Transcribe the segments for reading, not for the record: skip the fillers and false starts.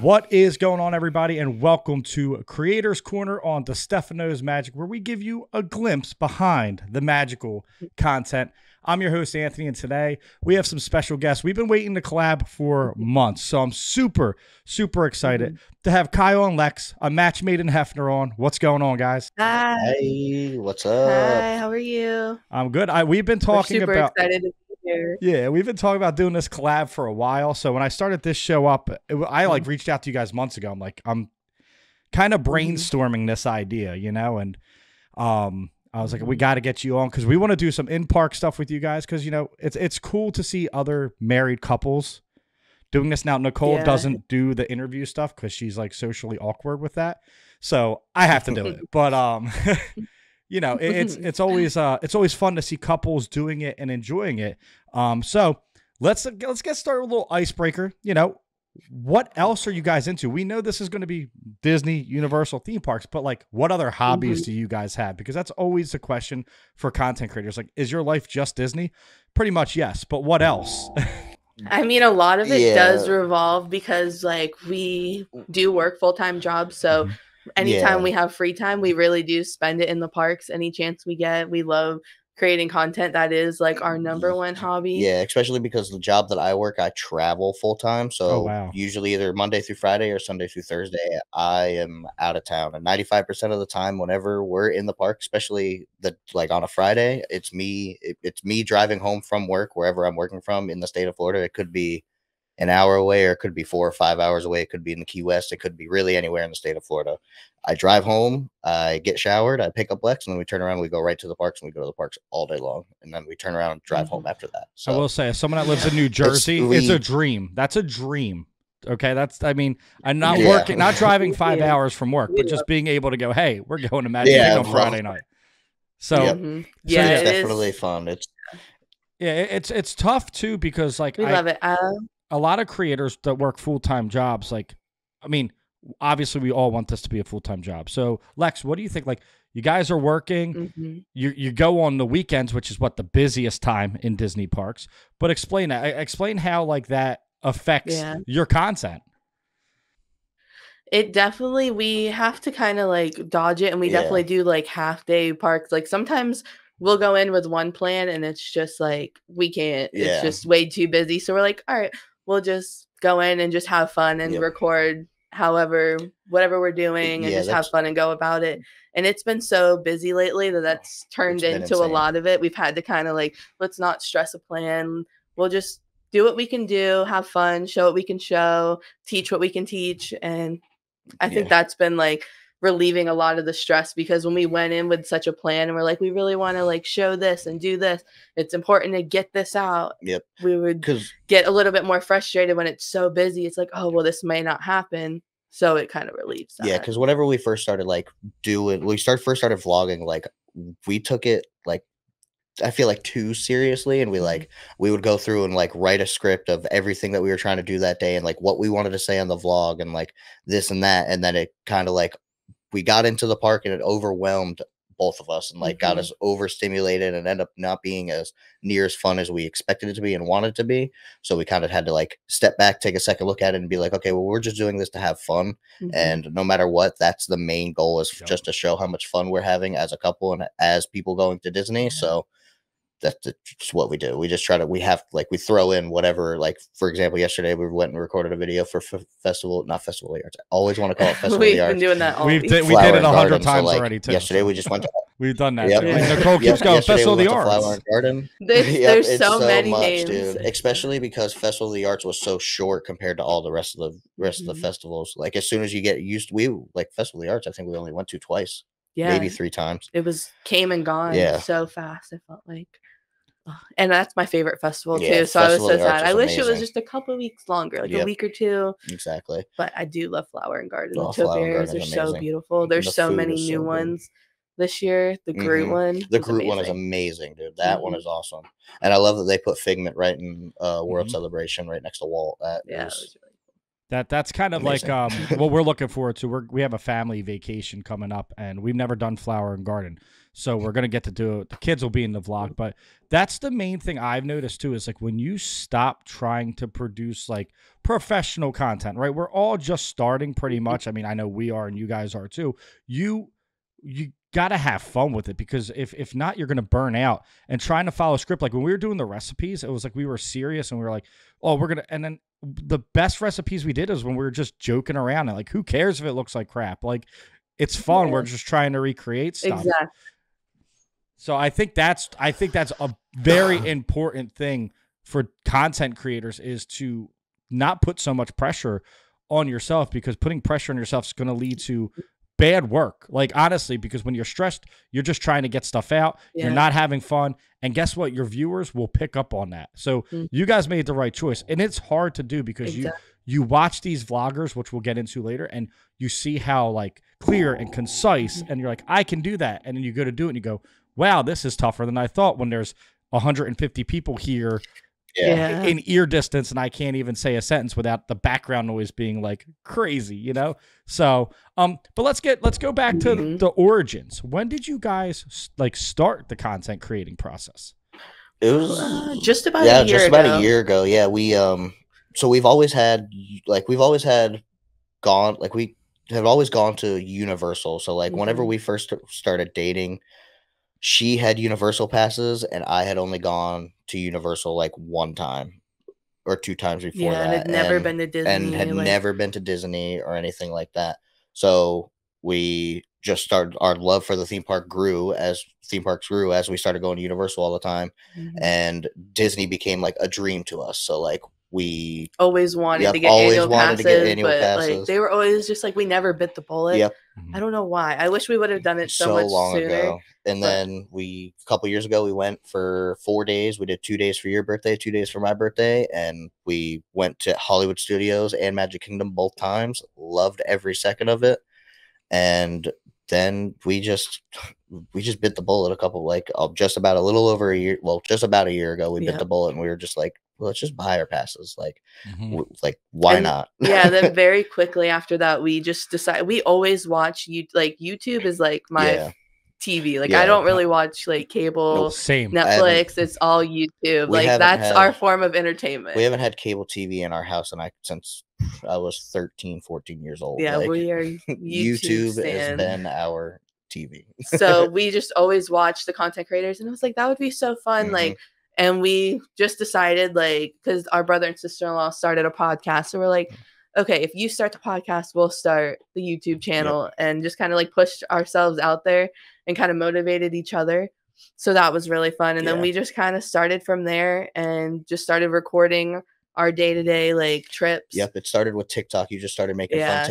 What is going on, everybody, and welcome to Creators Corner on DeStefano's Magic, where we give you a glimpse behind the magical content. I'm your host, Anthony, and today we have some special guests. We've been waiting to collab for months, so I'm super excited to have Kyle and Lex, a match made in Hefner, on. What's going on, guys? Hi. Hey, what's up? Hi, how are you? I'm good. We've been talking We're super about excited to be here. Yeah, we've been talking about doing this collab for a while. So when I started this show up, I reached out to you guys months ago. I'm kind of brainstorming this idea, and I was like, we got to get you on because we want to do some in-park stuff with you guys because it's cool to see other married couples doing this. Now Nicole doesn't do the interview stuff because she's like socially awkward with that, so I have to do it. But it's always fun to see couples doing it and enjoying it. So let's get started with a little icebreaker. What else are you guys into? We know this is going to be Disney, Universal theme parks, but like, what other hobbies do you guys have? Because that's always the question for content creators. Like, is your life just Disney? Pretty much, yes. But what else? I mean, a lot of it does revolve because like we do work full-time jobs. So anytime we have free time, we really do spend it in the parks. Any chance we get, we love creating content. That is like our number one hobby. Yeah, especially because the job that I work, I travel full time. So usually either Monday through Friday or Sunday through Thursday, I am out of town. And 95% of the time, whenever we're in the park, especially on a Friday, it's me driving home from work, wherever I'm working from in the state of Florida. It could be an hour away, or it could be 4 or 5 hours away. It could be in the Key West. It could be really anywhere in the state of Florida. I drive home, I get showered, I pick up Lex, and then we turn around, we go right to the parks, and we go to the parks all day long. And then we turn around and drive home after that. So I will say, as someone that lives in New Jersey, it's a dream. That's a dream. Okay. I'm not working, not driving 5 hours from work, but just being able to go, hey, we're going to Magic on Friday night. So it's definitely fun. It's tough too, because like we love it. A lot of creators that work full-time jobs, obviously we all want this to be a full-time job. So Lex, what do you think? Like, you guys are working, you go on the weekends, which is the busiest time in Disney parks, but explain how like that affects your content. It definitely, we have to kind of like dodge it, and we definitely do like half-day parks. Like sometimes we'll go in with one plan and it's just like, we can't, it's just way too busy. So we're like, all right, we'll just go in and just have fun and record whatever we're doing and just have fun and go about it. And it's been so busy lately that's turned into a lot of it. We've had to kind of like, let's not stress a plan. We'll just do what we can do, have fun, show what we can show, teach what we can teach. And I think that's been like relieving a lot of the stress, because when we went in with such a plan and we're like, we really want to like show this and do this, it's important to get this out. We would get a little bit more frustrated when it's so busy. It's like, oh, well, this may not happen. So it kind of relieves that. Yeah, because whenever we first started first started vlogging, like we took it like, I feel like too seriously, and we would go through and like write a script of everything that we were trying to do that day and like what we wanted to say on the vlog and like this and that, and then it kind of like we got into the park and it overwhelmed both of us and like got us overstimulated and ended up not being as near as fun as we expected it to be and wanted it to be. So we kind of had to like step back, take a second look at it and be like, okay, well, we're just doing this to have fun. And no matter what, that's the main goal, is just to show how much fun we're having as a couple and as people going to Disney. So that's just what we do. We just we throw in whatever, like, for example, yesterday we went and recorded a video for not Festival of the Arts. I always want to call it Festival of the Arts. We've been doing that all week. We did it 100 times already, too. Yesterday we just went to... We've done that. Nicole keeps going, Festival of the Arts. Flower and Garden. There's so many names. Dude. Especially because Festival of the Arts was so short compared to all the rest of the festivals. Like, as soon as you get used to, Festival of the Arts, I think we only went to twice. Maybe 3 times. It came and gone so fast, I felt like. And that's my favorite festival too. So I was so sad. I wish it was just a couple weeks longer, like a week or two. Exactly. But I do love Flower and Garden. The topiaries are so beautiful. There's so many new ones this year. The Groot one. The Groot one is amazing, dude. That one is awesome. And I love that they put Figment right in World Celebration right next to Walt. That was really cool. That's kind of amazing. Like what we're looking forward to. We have a family vacation coming up, and we've never done Flower and Garden. So we're going to get to do it. The kids will be in the vlog, but that's the main thing I've noticed too, is like when you stop trying to produce like professional content, right? We're all just starting pretty much. I mean, I know we are and you guys are too. You got to have fun with it, because if not, you're going to burn out and trying to follow script. Like when we were doing the recipes, it was like we were serious and we were like, oh, we're going to, and then the best recipes we did is when we were just joking around and like, who cares if it looks like crap? Like it's fun. Yeah. We're just trying to recreate stuff. Exactly. So I think that's a very important thing for content creators, is to not put so much pressure on yourself, because putting pressure on yourself is going to lead to bad work. Like honestly, because when you're stressed, you're just trying to get stuff out. Yeah. You're not having fun. And guess what? Your viewers will pick up on that. So you guys made the right choice. And it's hard to do, because you watch these vloggers, which we'll get into later, and you see how like clear and concise, and you're like, I can do that. And then you go to do it and you go, wow, this is tougher than I thought, when there's 150 people here in ear distance and I can't even say a sentence without the background noise being like crazy, you know? So, but let's go back to the origins. When did you guys like start the content creating process? It was just about a year ago. Yeah. We, so we've always gone to Universal. So like whenever we first started dating, she had Universal passes and I had only gone to Universal like one time or two times before that. And had never been to Disney. And had never been to Disney or anything like that. So we just started, our love for the theme park grew as theme parks grew, as we started going to Universal all the time. And Disney became like a dream to us. So like we always wanted to get annual passes, but like they were always just like, we never bit the bullet. I don't know why. I wish we would have done it so much long sooner. Ago. And then a couple years ago, we went for 4 days. We did 2 days for your birthday, 2 days for my birthday. And we went to Hollywood Studios and Magic Kingdom both times. Loved every second of it. And then we just bit the bullet just about a year ago. We bit the bullet and we were just like, well, let's just buy our passes. Like, why not? Then very quickly after that, we just decided, we always watch YouTube is like my TV. Like I don't really watch like cable, Netflix. It's all YouTube. Like that's our form of entertainment. We haven't had cable TV in our house since I was 13, 14 years old. Yeah, like, we are YouTube has been our TV. So we just always watch the content creators, and it was like, that would be so fun. Like, and we just decided, like, because our brother and sister-in-law started a podcast, so we're like, okay, if you start the podcast, we'll start the YouTube channel, and just kind of like pushed ourselves out there and kind of motivated each other. So that was really fun. And then we just kind of started from there and just started recording our day-to-day like trips. Yep. It started with TikTok. You just started making fun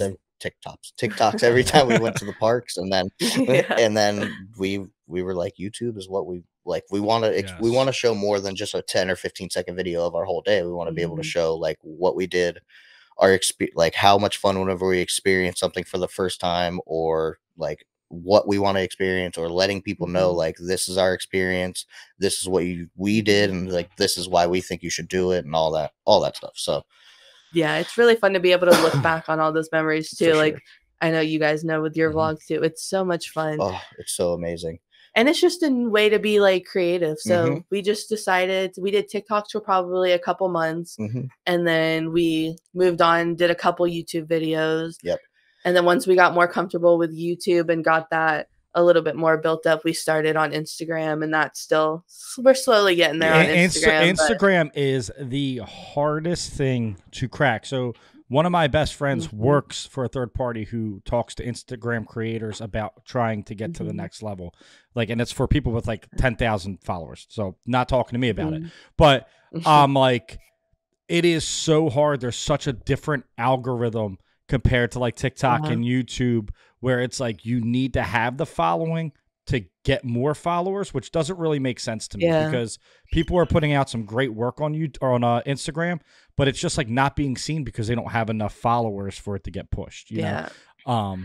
TikToks every time we went to the parks. And then, and then we were like, YouTube is what we like. We want to show more than just a 10 or 15-second video of our whole day. We want to be able to show like what we did, our experience, like how much fun whenever we experience something for the first time, or like what we want to experience, or letting people know like, this is our experience, this is what we did, and like this is why we think you should do it, and all that stuff. So yeah, it's really fun to be able to look back on all those memories too. Like I know you guys know with your vlogs too, it's so much fun. Oh, it's so amazing. And it's just a way to be like creative. So we just decided, we did TikToks for probably a couple months, and then we moved on, did a couple YouTube videos. Yep. And then once we got more comfortable with YouTube and got that a little bit more built up, we started on Instagram, and we're slowly getting there on Instagram. Instagram is the hardest thing to crack. So one of my best friends works for a third party who talks to Instagram creators about trying to get to the next level. Like, and it's for people with like 10,000 followers. So not talking to me about it, but like, it is so hard. There's such a different algorithm compared to like TikTok and YouTube, where it's like you need to have the following to get more followers, which doesn't really make sense to me, because people are putting out some great work on YouTube or on Instagram, but it's just like not being seen because they don't have enough followers for it to get pushed, you know?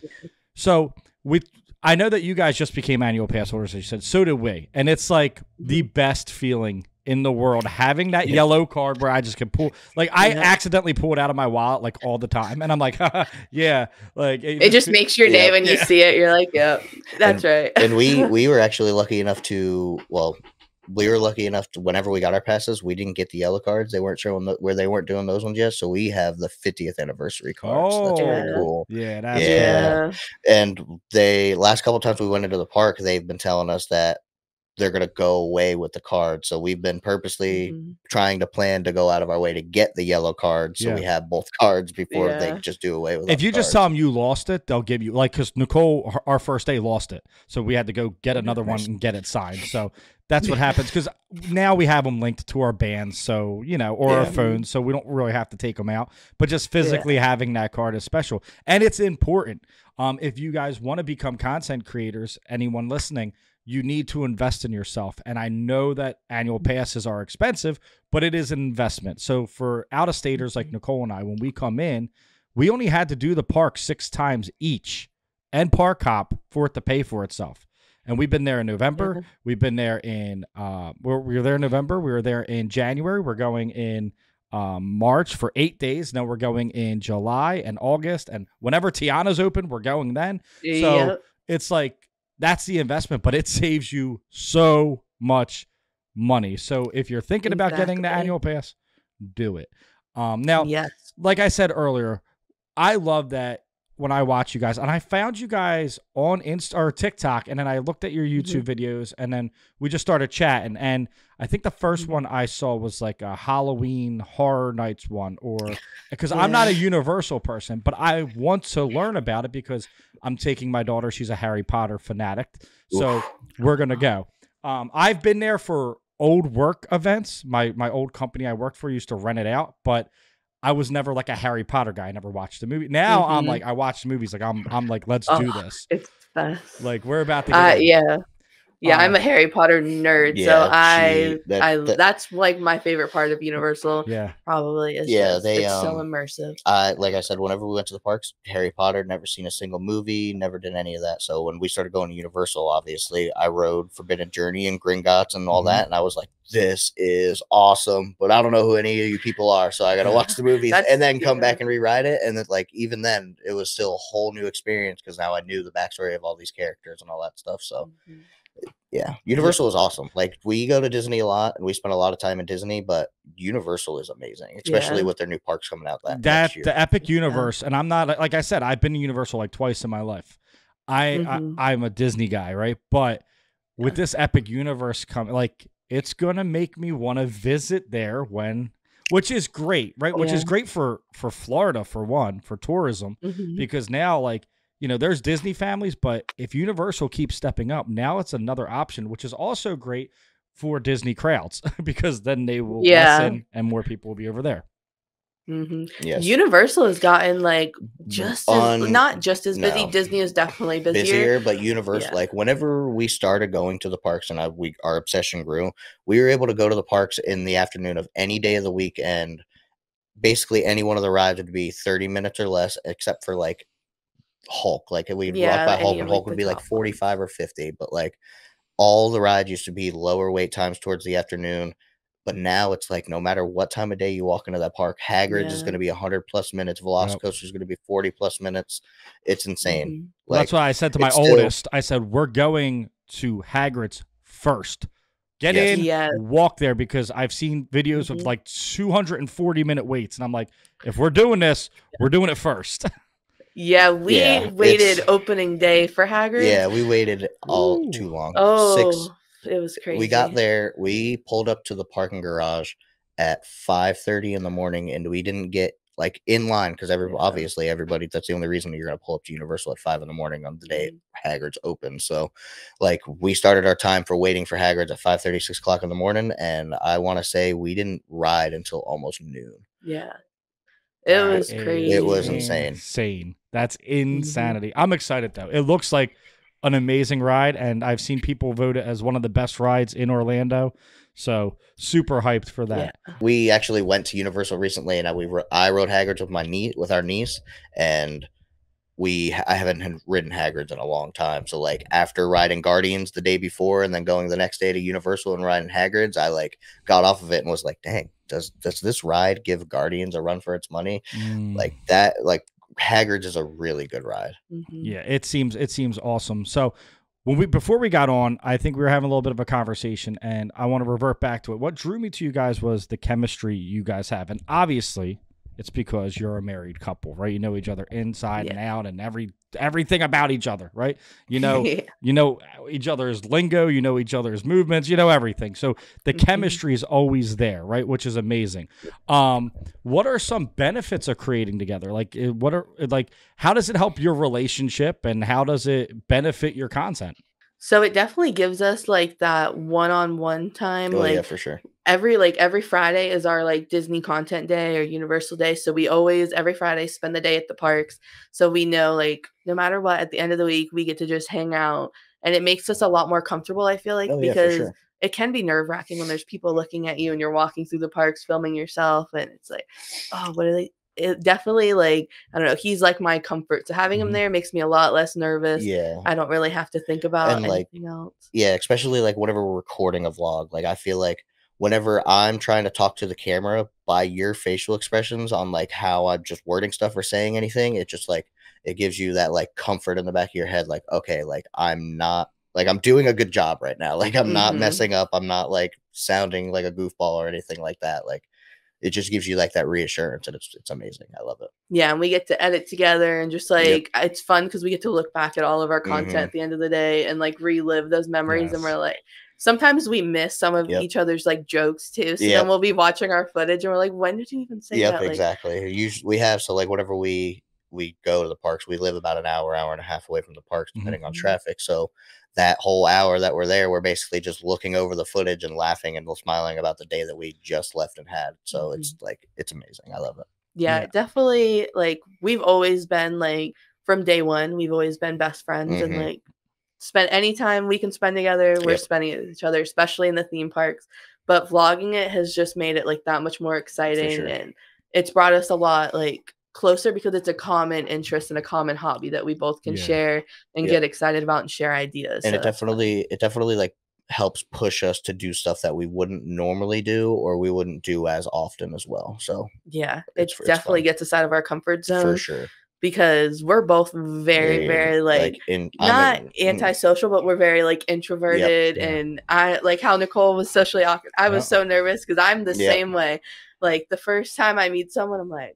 So I know that you guys just became annual pass holders, as you said. So did we. And it's like the best feeling in the world having that yellow card where I just can pull. Like I accidentally pull it out of my wallet like all the time, and I'm like, yeah, like it just makes your day when you see it. You're like, yep, that's right. And we were actually lucky enough to we were lucky enough to, whenever we got our passes, we didn't get the yellow cards. They weren't showing where they weren't doing those ones yet. So we have the 50th anniversary cards. Oh, that's pretty cool. Yeah, that's cool. And they last couple of times we went into the park, they've been telling us that they're going to go away with the card. So we've been purposely trying to plan to go out of our way to get the yellow card. So we have both cards before they just do away with it. If you just tell them you lost it, they'll give you, like, because Nicole, our first day, lost it. So we had to go get another one and get it signed. So that's what happens. Because now we have them linked to our bands. So, you know, or our phones. So we don't really have to take them out. But just physically having that card is special. And it's important. If you guys want to become content creators, anyone listening, you need to invest in yourself. And I know that annual passes are expensive, but it is an investment. So for out-of-staters like Nicole and I, when we come in, we only had to do the park 6 times each and park hop for it to pay for itself. And we've been there in November. We've been there in, we were there in November. We were there in January. We're going in March for 8 days. Now we're going in July and August. And whenever Tiana's open, we're going then. So it's like, that's the investment, but it saves you so much money. So if you're thinking about getting the annual pass, do it. Now, like I said earlier, I love that when I watch you guys, and I found you guys on Insta or TikTok, and then I looked at your YouTube videos, and then we just started chatting. And I think the first one I saw was like a Halloween Horror Nights one, or because I'm not a Universal person, but I want to learn about it because I'm taking my daughter. She's a Harry Potter fanatic. So we're going to go. I've been there for old work events. My old company I worked for used to rent it out, but I was never like a Harry Potter guy. I never watched the movie. Now I'm like, I watch movies. Like I'm like, let's do this. It's best. Like we're about to get Yeah, I'm a Harry Potter nerd, so that's like my favorite part of Universal. Probably is it's so immersive. Like I said, whenever we went to the parks, Harry Potter, never seen a single movie, never did any of that. So when we started going to Universal, obviously, I rode Forbidden Journey and Gringotts and all that, and I was like, this is awesome, but I don't know who any of you people are, so I got to watch the movies and then come back and rewrite it. And then, like, even then, it was still a whole new experience because now I knew the backstory of all these characters and all that stuff. So. Yeah, Universal is awesome. Like we go to Disney a lot and we spend a lot of time in Disney, but Universal is amazing, especially with their new parks coming out next year. The Epic Universe, and I'm not, like I said, I've been to Universal like twice in my life. I'm a Disney guy, right? But with this Epic Universe coming, like it's gonna make me want to visit there which is great, right? Which is great for Florida for one, for tourism, because now like. You know, there's Disney families, but if Universal keeps stepping up, now it's another option, which is also great for Disney crowds because then they will lessen and more people will be over there. Yes. Universal has gotten like not just as busy. Disney is definitely busier, but Universal, like whenever we started going to the parks and our obsession grew, we were able to go to the parks in the afternoon of any day of the week, and basically any one of the rides would be 30 minutes or less, except for like Hulk. Like we'd walk by Hulk and Hulk would be like 45 or 50, but like all the rides used to be lower wait times towards the afternoon. But now it's like no matter what time of day you walk into that park, Hagrid's is going to be 100+ minutes, Velocicoaster is going to be 40+ minutes. It's insane. Well, that's why I said to my oldest, I said, we're going to Hagrid's first. Get in, walk there, because I've seen videos of like 240-minute waits, and I'm like, if we're doing this, we're doing it first. Yeah, we waited opening day for Hagrid. Yeah, we waited all too long. It was crazy. We got there. We pulled up to the parking garage at 5:30 in the morning, and we didn't get like in line because obviously everybody. That's the only reason you're going to pull up to Universal at 5 in the morning on the day Hagrid's open. So, like, we started our time for waiting for Hagrid's at 5:30, 6 o'clock in the morning, and I want to say we didn't ride until almost noon. Yeah. It was crazy. It was insane. That's insanity. I'm excited, though. It looks like an amazing ride, and I've seen people vote it as one of the best rides in Orlando. So super hyped for that. Yeah. We actually went to Universal recently, and I rode Hagrid's with our niece, and I haven't ridden Hagrid's in a long time. So like after riding Guardians the day before and then going the next day to Universal and riding Hagrid's, I like got off of it and was like, dang, does this ride give Guardians a run for its money? Like that, like Hagrid's is a really good ride. Yeah, it seems awesome. So before we got on, I think we were having a little bit of a conversation, and I want to revert back to it. What drew me to you guys was the chemistry you guys have, and obviously it's because you're a married couple, right? You know each other inside and out, and everything about each other, right? You know, you know each other's lingo, you know each other's movements, you know everything. So the chemistry is always there, right? Which is amazing. What are some benefits of creating together? Like, how does it help your relationship, and how does it benefit your content? So it definitely gives us like that one-on-one time. Oh, like, yeah, for sure. Every Friday is our like Disney content day or Universal day. So we always every Friday spend the day at the parks. So we know like no matter what, at the end of the week, we get to just hang out, and it makes us a lot more comfortable, I feel like, because it can be nerve-wracking when there's people looking at you and you're walking through the parks filming yourself, and it's like, oh, what are they? It definitely, like, I don't know, he's like my comfort. So having him there makes me a lot less nervous. Yeah. I don't really have to think about anything else. Yeah, especially like whenever we're recording a vlog. Like I feel like whenever I'm trying to talk to the camera, by your facial expressions on like how I'm just wording stuff or saying anything, it just like it gives you that like comfort in the back of your head, like, okay, like I'm doing a good job right now. Like I'm not messing up. I'm not like sounding like a goofball or anything like that. Like it just gives you like that reassurance, and it's amazing. I love it. Yeah, and we get to edit together, and just like it's fun because we get to look back at all of our content at the end of the day and like relive those memories. And we're like, sometimes we miss some of each other's like jokes too. So then we'll be watching our footage and we're like, when did you even say that? Exactly. Usually we have, so like whenever we go to the parks, we live about an hour and a half away from the parks, depending on traffic. So that whole hour that we're there, we're basically just looking over the footage and laughing and smiling about the day that we just left and had. So it's like, it's amazing. I love it. Yeah, definitely. Like we've always been like, from day one, we've always been best friends, and like spend any time we can spend together, we're spending it with each other, especially in the theme parks. But vlogging it has just made it like that much more exciting, and it's brought us a lot like closer because it's a common interest and a common hobby that we both can share and get excited about and share ideas. And it definitely like helps push us to do stuff that we wouldn't normally do or we wouldn't do as often as well. So yeah, it definitely gets us out of our comfort zone for sure, because we're both very, very like not antisocial, but we're very like introverted. And I like how Nicole was socially awkward. I was so nervous because I'm the same way. Like the first time I meet someone, I'm like,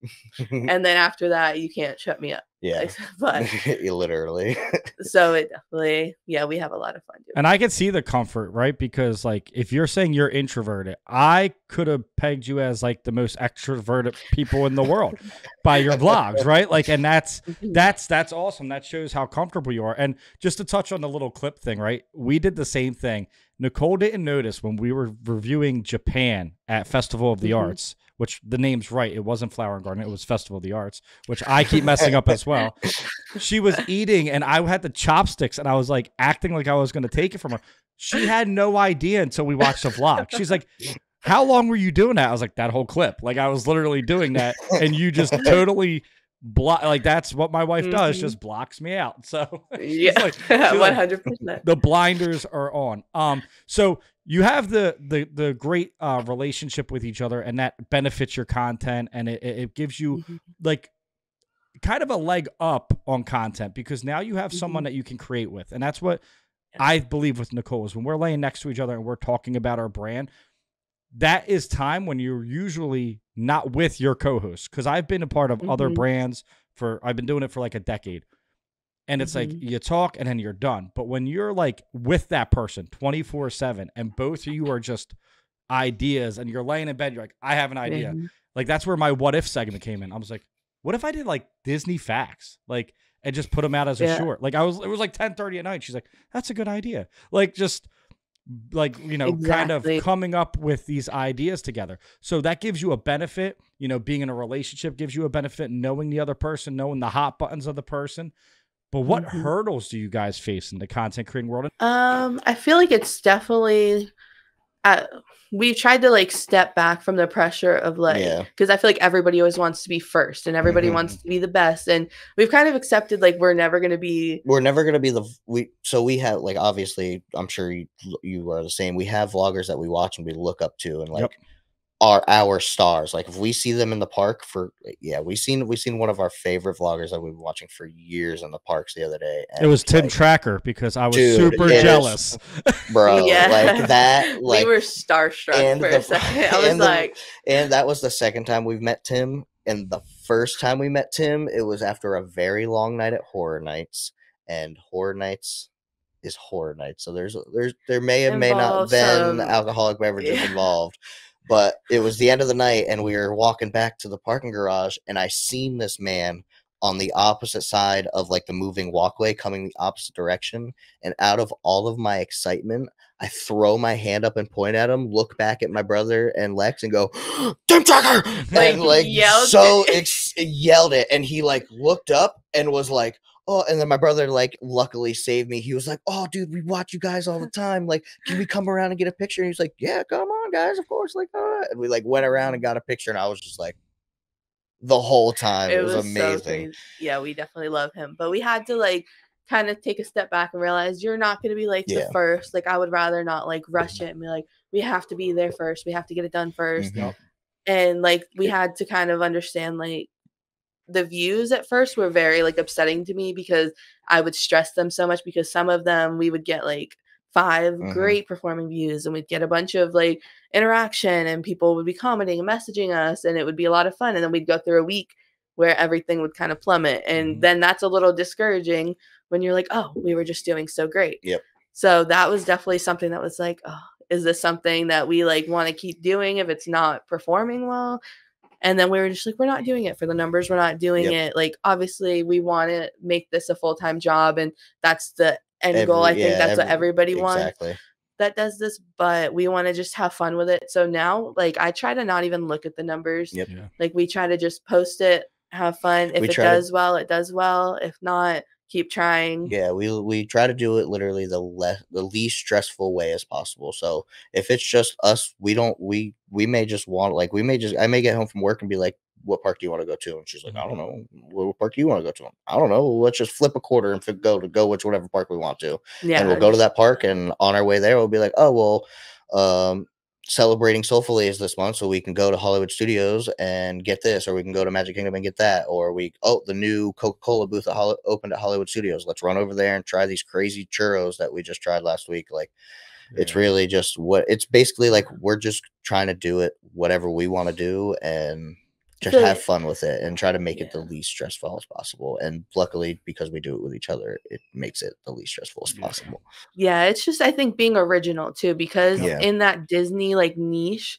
and then after that, you can't shut me up. Yeah, like, but literally. So it definitely, we have a lot of fun doing. And I can see the comfort, right? Because like, if you're saying you're introverted, I could have pegged you as like the most extroverted people in the world by your vlogs, right? Like, and that's awesome. That shows how comfortable you are. And just to touch on the little clip thing, right? We did the same thing. Nicole didn't notice when we were reviewing Japan at Festival of the Arts, which the name's right. It wasn't Flower and Garden. It was Festival of the Arts, which I keep messing up as well. She was eating and I had the chopsticks and I was like acting like I was going to take it from her. She had no idea until we watched the vlog. She's like, how long were you doing that? I was like, that whole clip. Like I was literally doing that and you just totally like that's what my wife does, just blocks me out. So yeah, like, 100%. Like, the blinders are on. So you have the great relationship with each other, and that benefits your content, and it gives you like kind of a leg up on content because now you have someone that you can create with, and that's what I believe with Nicole is when we're laying next to each other and we're talking about our brand. That is time when you're usually not with your co-host, because I've been a part of other brands I've been doing it for like a decade. And it's like you talk and then you're done. But when you're like with that person 24/7 and both of you are just ideas and you're laying in bed, you're like, I have an idea. Like that's where my what if segment came in. I was like, what if I did like Disney facts? Like, and just put them out as a short. Like it was like 10:30 at night. She's like, that's a good idea. Like just like, you know, kind of coming up with these ideas together. So that gives you a benefit, you know, being in a relationship gives you a benefit, knowing the other person, knowing the hot buttons of the person. But what hurdles do you guys face in the content creating world? I feel like it's definitely we've tried to like step back from the pressure of like, because I feel like everybody always wants to be first and everybody wants to be the best, and we've kind of accepted like we're never going to be we have like, obviously I'm sure you are the same. We have vloggers that we watch and we look up to, and like are our stars. Like if we see them in the park we've seen one of our favorite vloggers that we've been watching for years in the parks the other day. It was Tim Tracker, because I was super jealous. Bro, like that, like we were starstruck for a second. I was like, and that was the second time we've met Tim. And the first time we met Tim, it was after a very long night at Horror Nights, and Horror Nights is Horror Nights. So there may have may not been alcoholic beverages involved. But it was the end of the night, and we were walking back to the parking garage, and I seen this man on the opposite side of like the moving walkway coming the opposite direction. And out of all of my excitement, I throw my hand up and point at him, look back at my brother and Lex and go, Tim Tracker! And like yelled it. And he like looked up and was like, oh, and then my brother like luckily saved me. He was like, oh, dude, we watch you guys all the time. Like, can we come around and get a picture? And he's like, yeah, come on, guys, of course. Like, and we like went around and got a picture, and I was just like, the whole time it was amazing. So yeah, we definitely love him, but we had to like kind of take a step back and realize you're not going to be like the first. Like, I would rather not like rush it and be like, we have to be there first. We have to get it done first. And like we had to kind of understand like the views at first were very like upsetting to me, because I would stress them so much, because some of them we would get like 5 great performing views, and we'd get a bunch of like interaction, and people would be commenting and messaging us, and it would be a lot of fun. And then we'd go through a week where everything would kind of plummet, and then that's a little discouraging when you're like, oh, we were just doing so great. So that was definitely something that was like, oh, is this something that we like want to keep doing if it's not performing well? And then we were just like, we're not doing it for the numbers. We're not doing it. Like, obviously we want to make this a full-time job, and that's the end goal. I think that's what everybody wants that does this, but we want to just have fun with it. So now, like, I try to not even look at the numbers. Like, we try to just post it, have fun. If it does well, it does well. If not, keep trying. We try to do it literally the least stressful way as possible. So if it's just us, we may just want, like, I may get home from work and be like, what park do you want to go to? And she's like, I don't know. What park do you want to go to? I don't know. Let's just flip a quarter and go which whatever park we want to. And we'll go to that park, and on our way there we'll be like, oh well, celebrating Soulfully is this month, so we can go to Hollywood Studios and get this, or we can go to Magic Kingdom and get that, or the new Coca-Cola booth opened at Hollywood Studios. Let's run over there and try these crazy churros that we just tried last week. Like, it's really just it's basically like we're just trying to do it whatever we want to do, and just have fun with it and try to make it the least stressful as possible. And luckily, because we do it with each other, it makes it the least stressful as possible. Yeah, it's just, I think, being original too, because in that Disney like niche,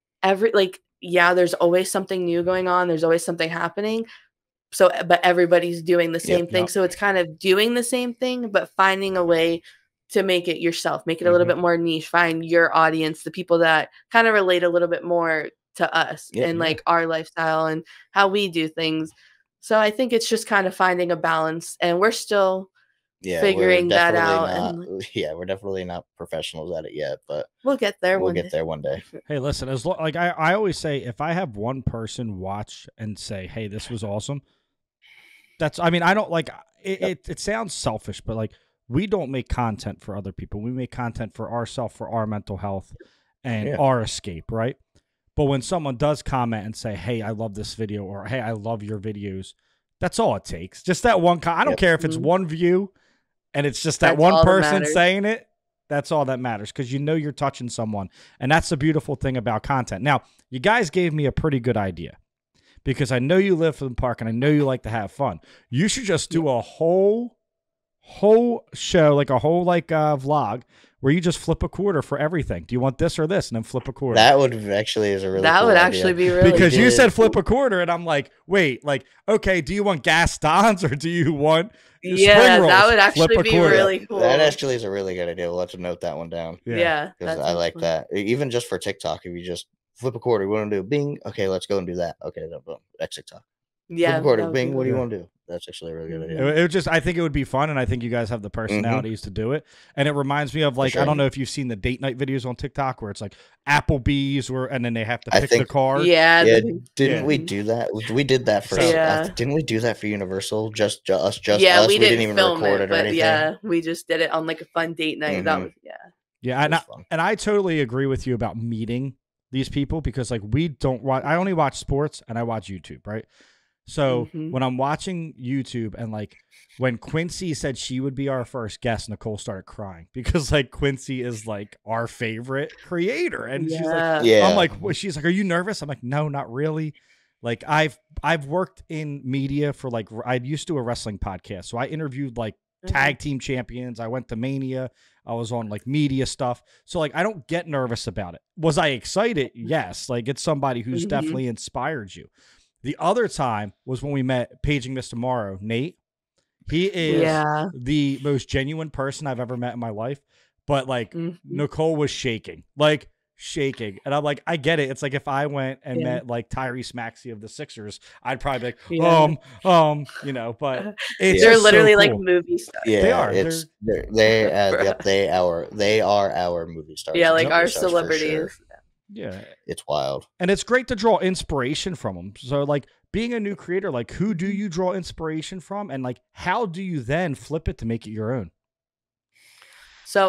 there's always something new going on. There's always something happening. So, but everybody's doing the same thing. So it's kind of doing the same thing, but finding a way to make it yourself, make it a little bit more niche, find your audience, the people that kind of relate a little bit more to us and like our lifestyle and how we do things. So I think it's just kind of finding a balance, and we're still figuring that out. We're definitely not professionals at it yet, but we'll get there. We'll get there one day. Hey, listen, like I always say, if I have one person watch and say, hey, this was awesome, I don't like it. It sounds selfish, but like, we don't make content for other people. We make content for ourselves, for our mental health and our escape, right? But when someone does comment and say, hey, I love this video, or hey, I love your videos, that's all it takes. Just that one. I don't care if it's one view and it's just that one person saying it. That's all that matters, because you know you're touching someone. And that's the beautiful thing about content. Now, you guys gave me a pretty good idea, because I know you live for the park and I know you like to have fun. You should just do a whole show, like a whole vlog, where you just flip a quarter for everything. Do you want this or this? And then flip a quarter. That would actually be really because good. You said flip a quarter, and I'm like, wait, like, okay, do you want Gaston's or do you want spring rolls? That would actually be really cool. That actually is a really good idea. We'll have to note that one down. Yeah, because I like that. Even just for TikTok, if you just flip a quarter, we want to do bing. Okay, let's go and do that. Okay, boom, next TikTok. Yeah. Recorder, Bing, what do you want to do? That's actually a really good idea. It would just, I think it would be fun, and I think you guys have the personalities to do it. And it reminds me of like, I don't know if you've seen the date night videos on TikTok where it's like Applebee's, and then they have to pick the car. Yeah. Didn't we do that? We did that for. Didn't we do that for Universal? Just us. Yeah, we didn't even record it or anything. Yeah, we just did it on like a fun date night. That was Yeah, and I totally agree with you about meeting these people because like we don't watch. I only watch sports and I watch YouTube, right? So when I'm watching YouTube and like when Quincy said she would be our first guest, Nicole started crying because like Quincy is like our favorite creator. And she's like, I'm like, she's like, are you nervous? I'm like, no, not really. Like I've worked in media for like, I used to do a wrestling podcast. So I interviewed like tag team champions. I went to Mania. I was on like media stuff. So like, I don't get nervous about it. Was I excited? Yes. Like it's somebody who's definitely inspired you. The other time was when we met Paging Mr. Morrow, Nate. He is the most genuine person I've ever met in my life. But like Nicole was shaking. And I'm like, I get it. It's like if I went and met like Tyrese Maxey of the Sixers, I'd probably be like, you know, but they're literally so cool. Like movie stars. Yeah, they are. They are our movie stars. Yeah, like our celebrities. Yeah, it's wild. And it's great to draw inspiration from them. So like being a new creator, like who do you draw inspiration from? And like, how do you then flip it to make it your own? So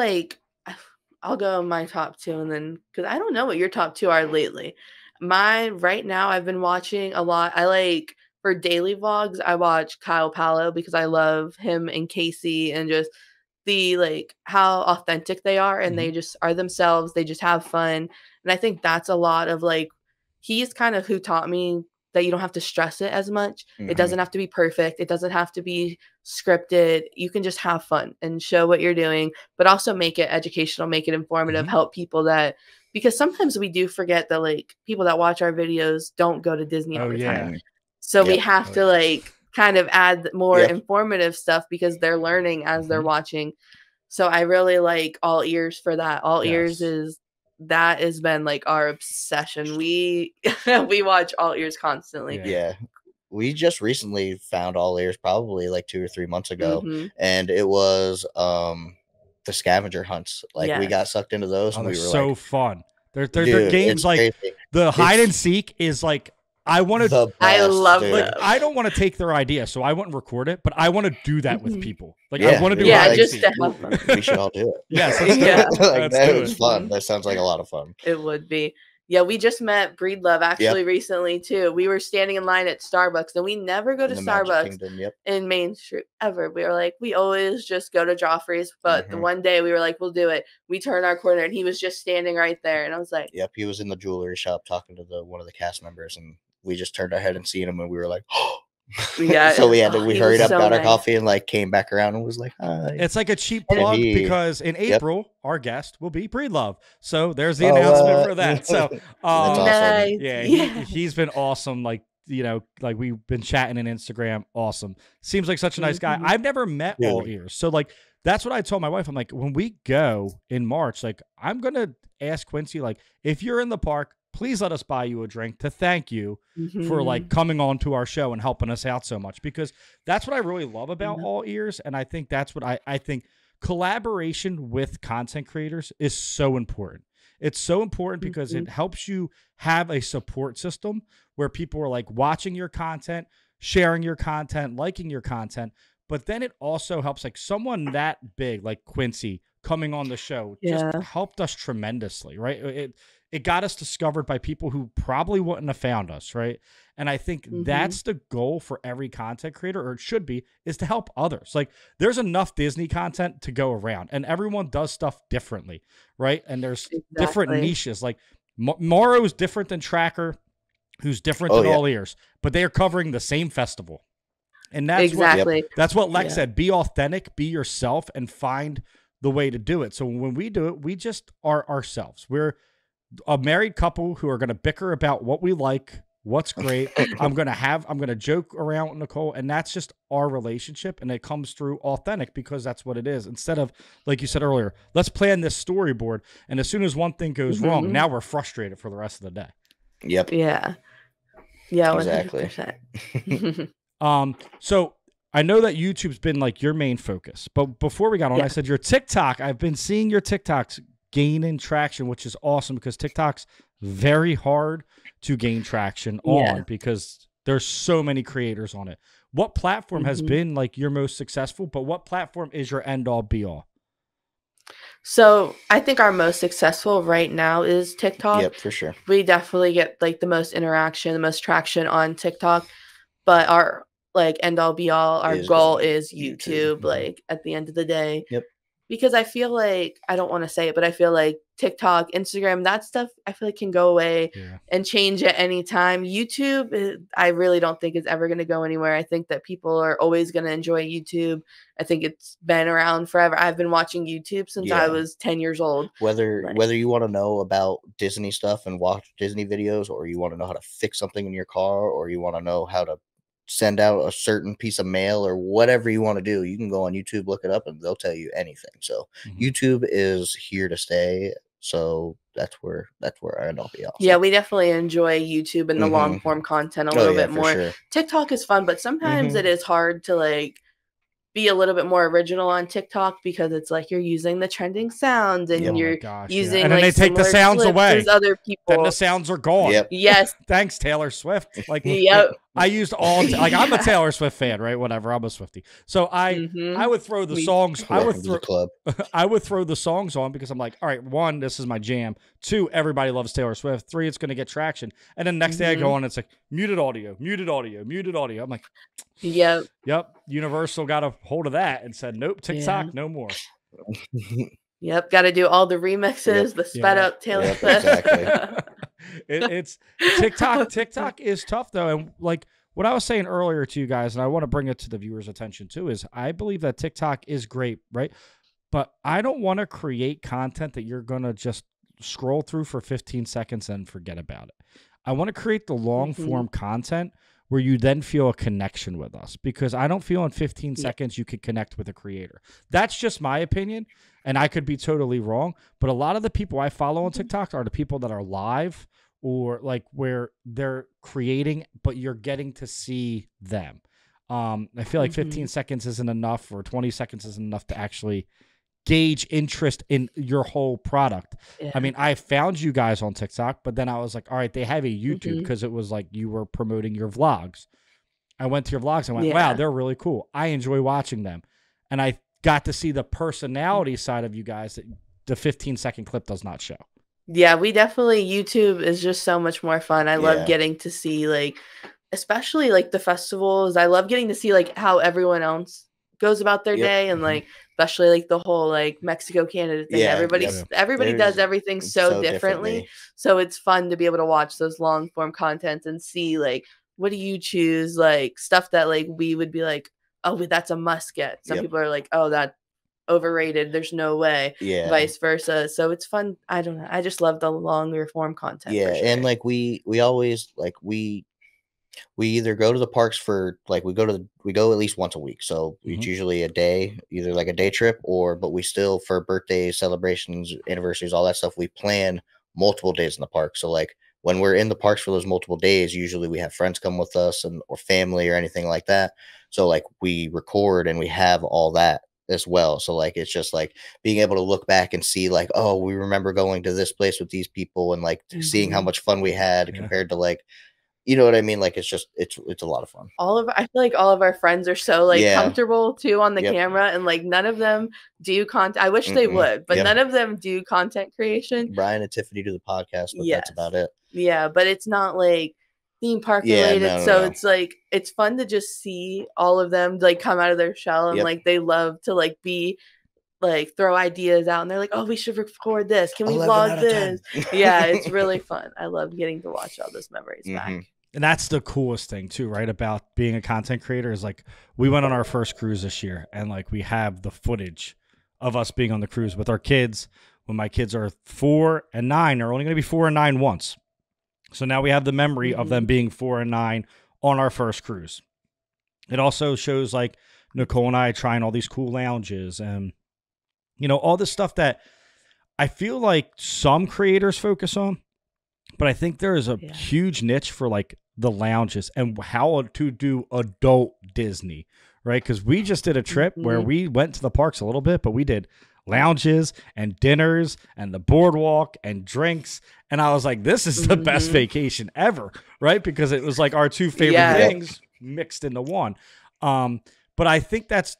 I'll go my top two and then, cause I don't know what your top two are lately. Right now I've been watching a lot. For daily vlogs, I watch Kyle Palo because I love him and Casey and just the like how authentic they are and they just are themselves. They just have fun. And I think that's a lot of like, he's kind of who taught me that you don't have to stress it as much. It doesn't have to be perfect. It doesn't have to be scripted. You can just have fun and show what you're doing, but also make it educational, make it informative, help people because sometimes we do forget that like people that watch our videos don't go to Disney all the time. So we have to like kind of add more informative stuff because they're learning as they're watching. So I really like All Ears for that. All Ears that has been like our obsession. We watch All Ears constantly. Yeah. We just recently found All Ears probably like 2 or 3 months ago. And it was the scavenger hunts. Like we got sucked into those and we were so fun. They're games like crazy. The hide and seek is like I love it. I don't want to take their idea, so I wouldn't record it, but I want to do that with people. Like I want to do just to have fun. We should all do it. Yes, that was fun. That sounds like a lot of fun. It would be. Yeah, we just met Breedlove actually recently too. We were standing in line at Starbucks and we never go to Starbucks in Main Street ever. We were like, we always just go to Joffrey's, but the one day we were like, we'll do it. We turned our corner and he was just standing right there. And I was like, he was in the jewelry shop talking to one of the cast members and we just turned our head and seen him and we were like, oh. So we hurried up, got our coffee and like came back around and was like, hi. It's like a cheap plug because in April our guest will be Breedlove. So there's the announcement for that. So awesome. He's been awesome. Like, you know, like we've been chatting on Instagram. Awesome. Seems like such a nice guy. I've never met All Ears. So like that's what I told my wife. I'm like, when we go in March, like I'm gonna ask Quincy, like, if you're in the park, please let us buy you a drink to thank you for like coming on to our show and helping us out so much, because that's what I really love about All Ears. And I think that's what I think collaboration with content creators is so important. It's so important because it helps you have a support system where people are like watching your content, sharing your content, liking your content. But then it also helps like someone that big, like Quincy coming on the show just helped us tremendously, right? It got us discovered by people who probably wouldn't have found us, right? And I think that's the goal for every content creator, or it should be, is to help others. Like there's enough Disney content to go around and everyone does stuff differently, right? And there's different niches. Like Morrow is different than Tracker, who's different than All Ears, but they are covering the same festival. And that's that's what Lex said. Be authentic, be yourself, and find the way to do it. So when we do it, we just are ourselves. We're a married couple who are going to bicker about what we like, what's great. I'm going to joke around with Nicole, and that's just our relationship. And it comes through authentic because that's what it is. Instead of, like you said earlier, let's plan this storyboard. And as soon as one thing goes wrong, now we're frustrated for the rest of the day. Yep. Yeah. Yeah, exactly. 100%. So I know that YouTube's been like your main focus, but before we got on, I said your TikTok. I've been seeing your TikToks gaining traction, which is awesome because TikTok's very hard to gain traction on because there's so many creators on it. What platform has been like your most successful, but what platform is your end all be all? So I think our most successful right now is TikTok. Yep, for sure. We definitely get like the most interaction, the most traction on TikTok, but our like end all be all, our goal is YouTube, like at the end of the day. Yep. Because I feel like, I don't want to say it, but I feel like TikTok, Instagram, that stuff, I feel like can go away and change at any time. YouTube, I really don't think is ever going to go anywhere. I think that people are always going to enjoy YouTube. I think it's been around forever. I've been watching YouTube since I was 10 years old. Whether you want to know about Disney stuff and watch Disney videos, or you want to know how to fix something in your car, or you want to know how to send out a certain piece of mail, or whatever you want to do, you can go on YouTube, look it up, and they'll tell you anything. So YouTube is here to stay. So that's where I end up. Yeah, we definitely enjoy YouTube and the long form content a little bit more. Sure. TikTok is fun, but sometimes it is hard to like be a little bit more original on TikTok because it's like you're using the trending sounds and you're using and then like they take the sounds away. Other people, then the sounds are gone. Yes. Thanks, Taylor Swift. Like, I used all like I'm a Taylor Swift fan, right? Whatever, I'm a Swiftie. So I would throw the songs. I would throw the songs on because I'm like, all right, 1, this is my jam. 2, everybody loves Taylor Swift. 3, it's going to get traction. And then next day I go on, it's like muted audio, muted audio, muted audio. I'm like, yep. Universal got a hold of that and said, nope, TikTok, no more. Yep, got to do all the remixes, the sped up Taylor Swift. Exactly. It's TikTok. TikTok is tough though, and like what I was saying earlier to you guys, and I want to bring it to the viewers' attention too, is I believe that TikTok is great, right? But I don't want to create content that you're gonna just scroll through for 15 seconds and forget about it. I want to create the long form content where you then feel a connection with us, because I don't feel in 15 seconds you could connect with a creator. That's just my opinion, and I could be totally wrong, but a lot of the people I follow on TikTok are the people that are live or like where they're creating, but you're getting to see them. I feel like 15 seconds isn't enough, or 20 seconds isn't enough to actually gauge interest in your whole product. I mean, I found you guys on TikTok, but then I was like, all right, they have a YouTube, because it was like you were promoting your vlogs. I went to your vlogs and went, wow, they're really cool. I enjoy watching them. And I got to see the personality side of you guys that the 15-second clip does not show. Yeah, we definitely, YouTube is just so much more fun. I love getting to see, like, especially like the festivals. I love getting to see like how everyone else goes about their day, and like especially like the whole like Mexico Canada thing. Everybody does everything so differently. So it's fun to be able to watch those long form contents and see like, what do you choose, like stuff that like we would be like, oh, that's a must get. Some people are like, oh, that's overrated, there's no way. Vice versa. So it's fun. I don't know, I just love the longer form content. And like we always like we either go to the parks for like we go at least once a week, so it's usually a day, either like a day trip, but we still, for birthdays, celebrations, anniversaries, all that stuff, we plan multiple days in the park. So like when we're in the parks for those multiple days, usually we have friends come with us or family or anything like that. So like we record and we have all that as well. So like it's just like being able to look back and see like, oh, we remember going to this place with these people, and like seeing how much fun we had compared to like, you know what I mean? Like it's a lot of fun. I feel like all of our friends are so like comfortable too on the camera, and like none of them do content. I wish they would, but none of them do content creation. Brian and Tiffany do the podcast, but that's about it. Yeah, but it's not like theme park related. No. It's like, it's fun to just see all of them like come out of their shell, and like they love to like be like throw ideas out, and they're like, oh, we should record this. Can we vlog this? Yeah, it's really fun. I love getting to watch all those memories back. And that's the coolest thing too, right? About being a content creator is like, we went on our first cruise this year, and like we have the footage of us being on the cruise with our kids. When my kids are 4 and 9, they're only going to be 4 and 9 once. So now we have the memory of them being 4 and 9 on our first cruise. It also shows like Nicole and I trying all these cool lounges and, you know, all this stuff that I feel like some creators focus on, But I think there is a huge niche for like the lounges and how to do adult Disney, right? Because we just did a trip where we went to the parks a little bit, but we did lounges and dinners and the boardwalk and drinks. And I was like, this is the best vacation ever, right? Because it was like our two favorite things mixed into one. But I think that's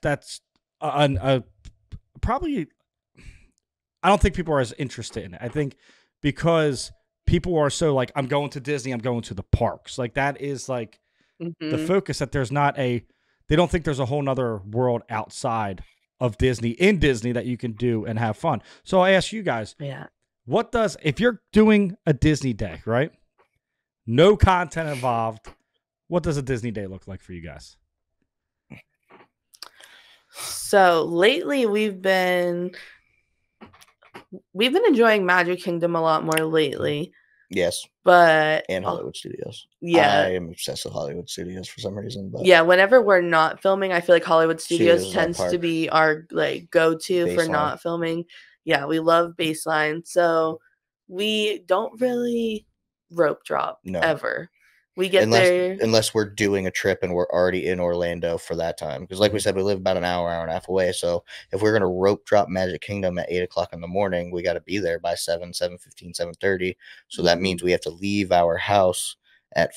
probably, I don't think people are as interested in it. I think because people are so like, I'm going to Disney, I'm going to the parks. Like that is like the focus, that there's not they don't think there's a whole nother world outside of Disney, in Disney, that you can do and have fun. So I ask you guys, what does, if you're doing a Disney day, right? No content involved, what does a Disney day look like for you guys? So lately we've been enjoying Magic Kingdom a lot more lately. Yes. But and Hollywood Studios. Yeah. I am obsessed with Hollywood Studios for some reason. But yeah, whenever we're not filming, I feel like Hollywood Studios tends to be our like go-to for not filming. Yeah, we love Baseline. So we don't really rope drop ever. We get there unless we're doing a trip and we're already in Orlando for that time. Because like we said, we live about an hour and a half away. So if we're gonna rope drop Magic Kingdom at 8 o'clock in the morning, we got to be there by 7:15, 7:30. So that means we have to leave our house at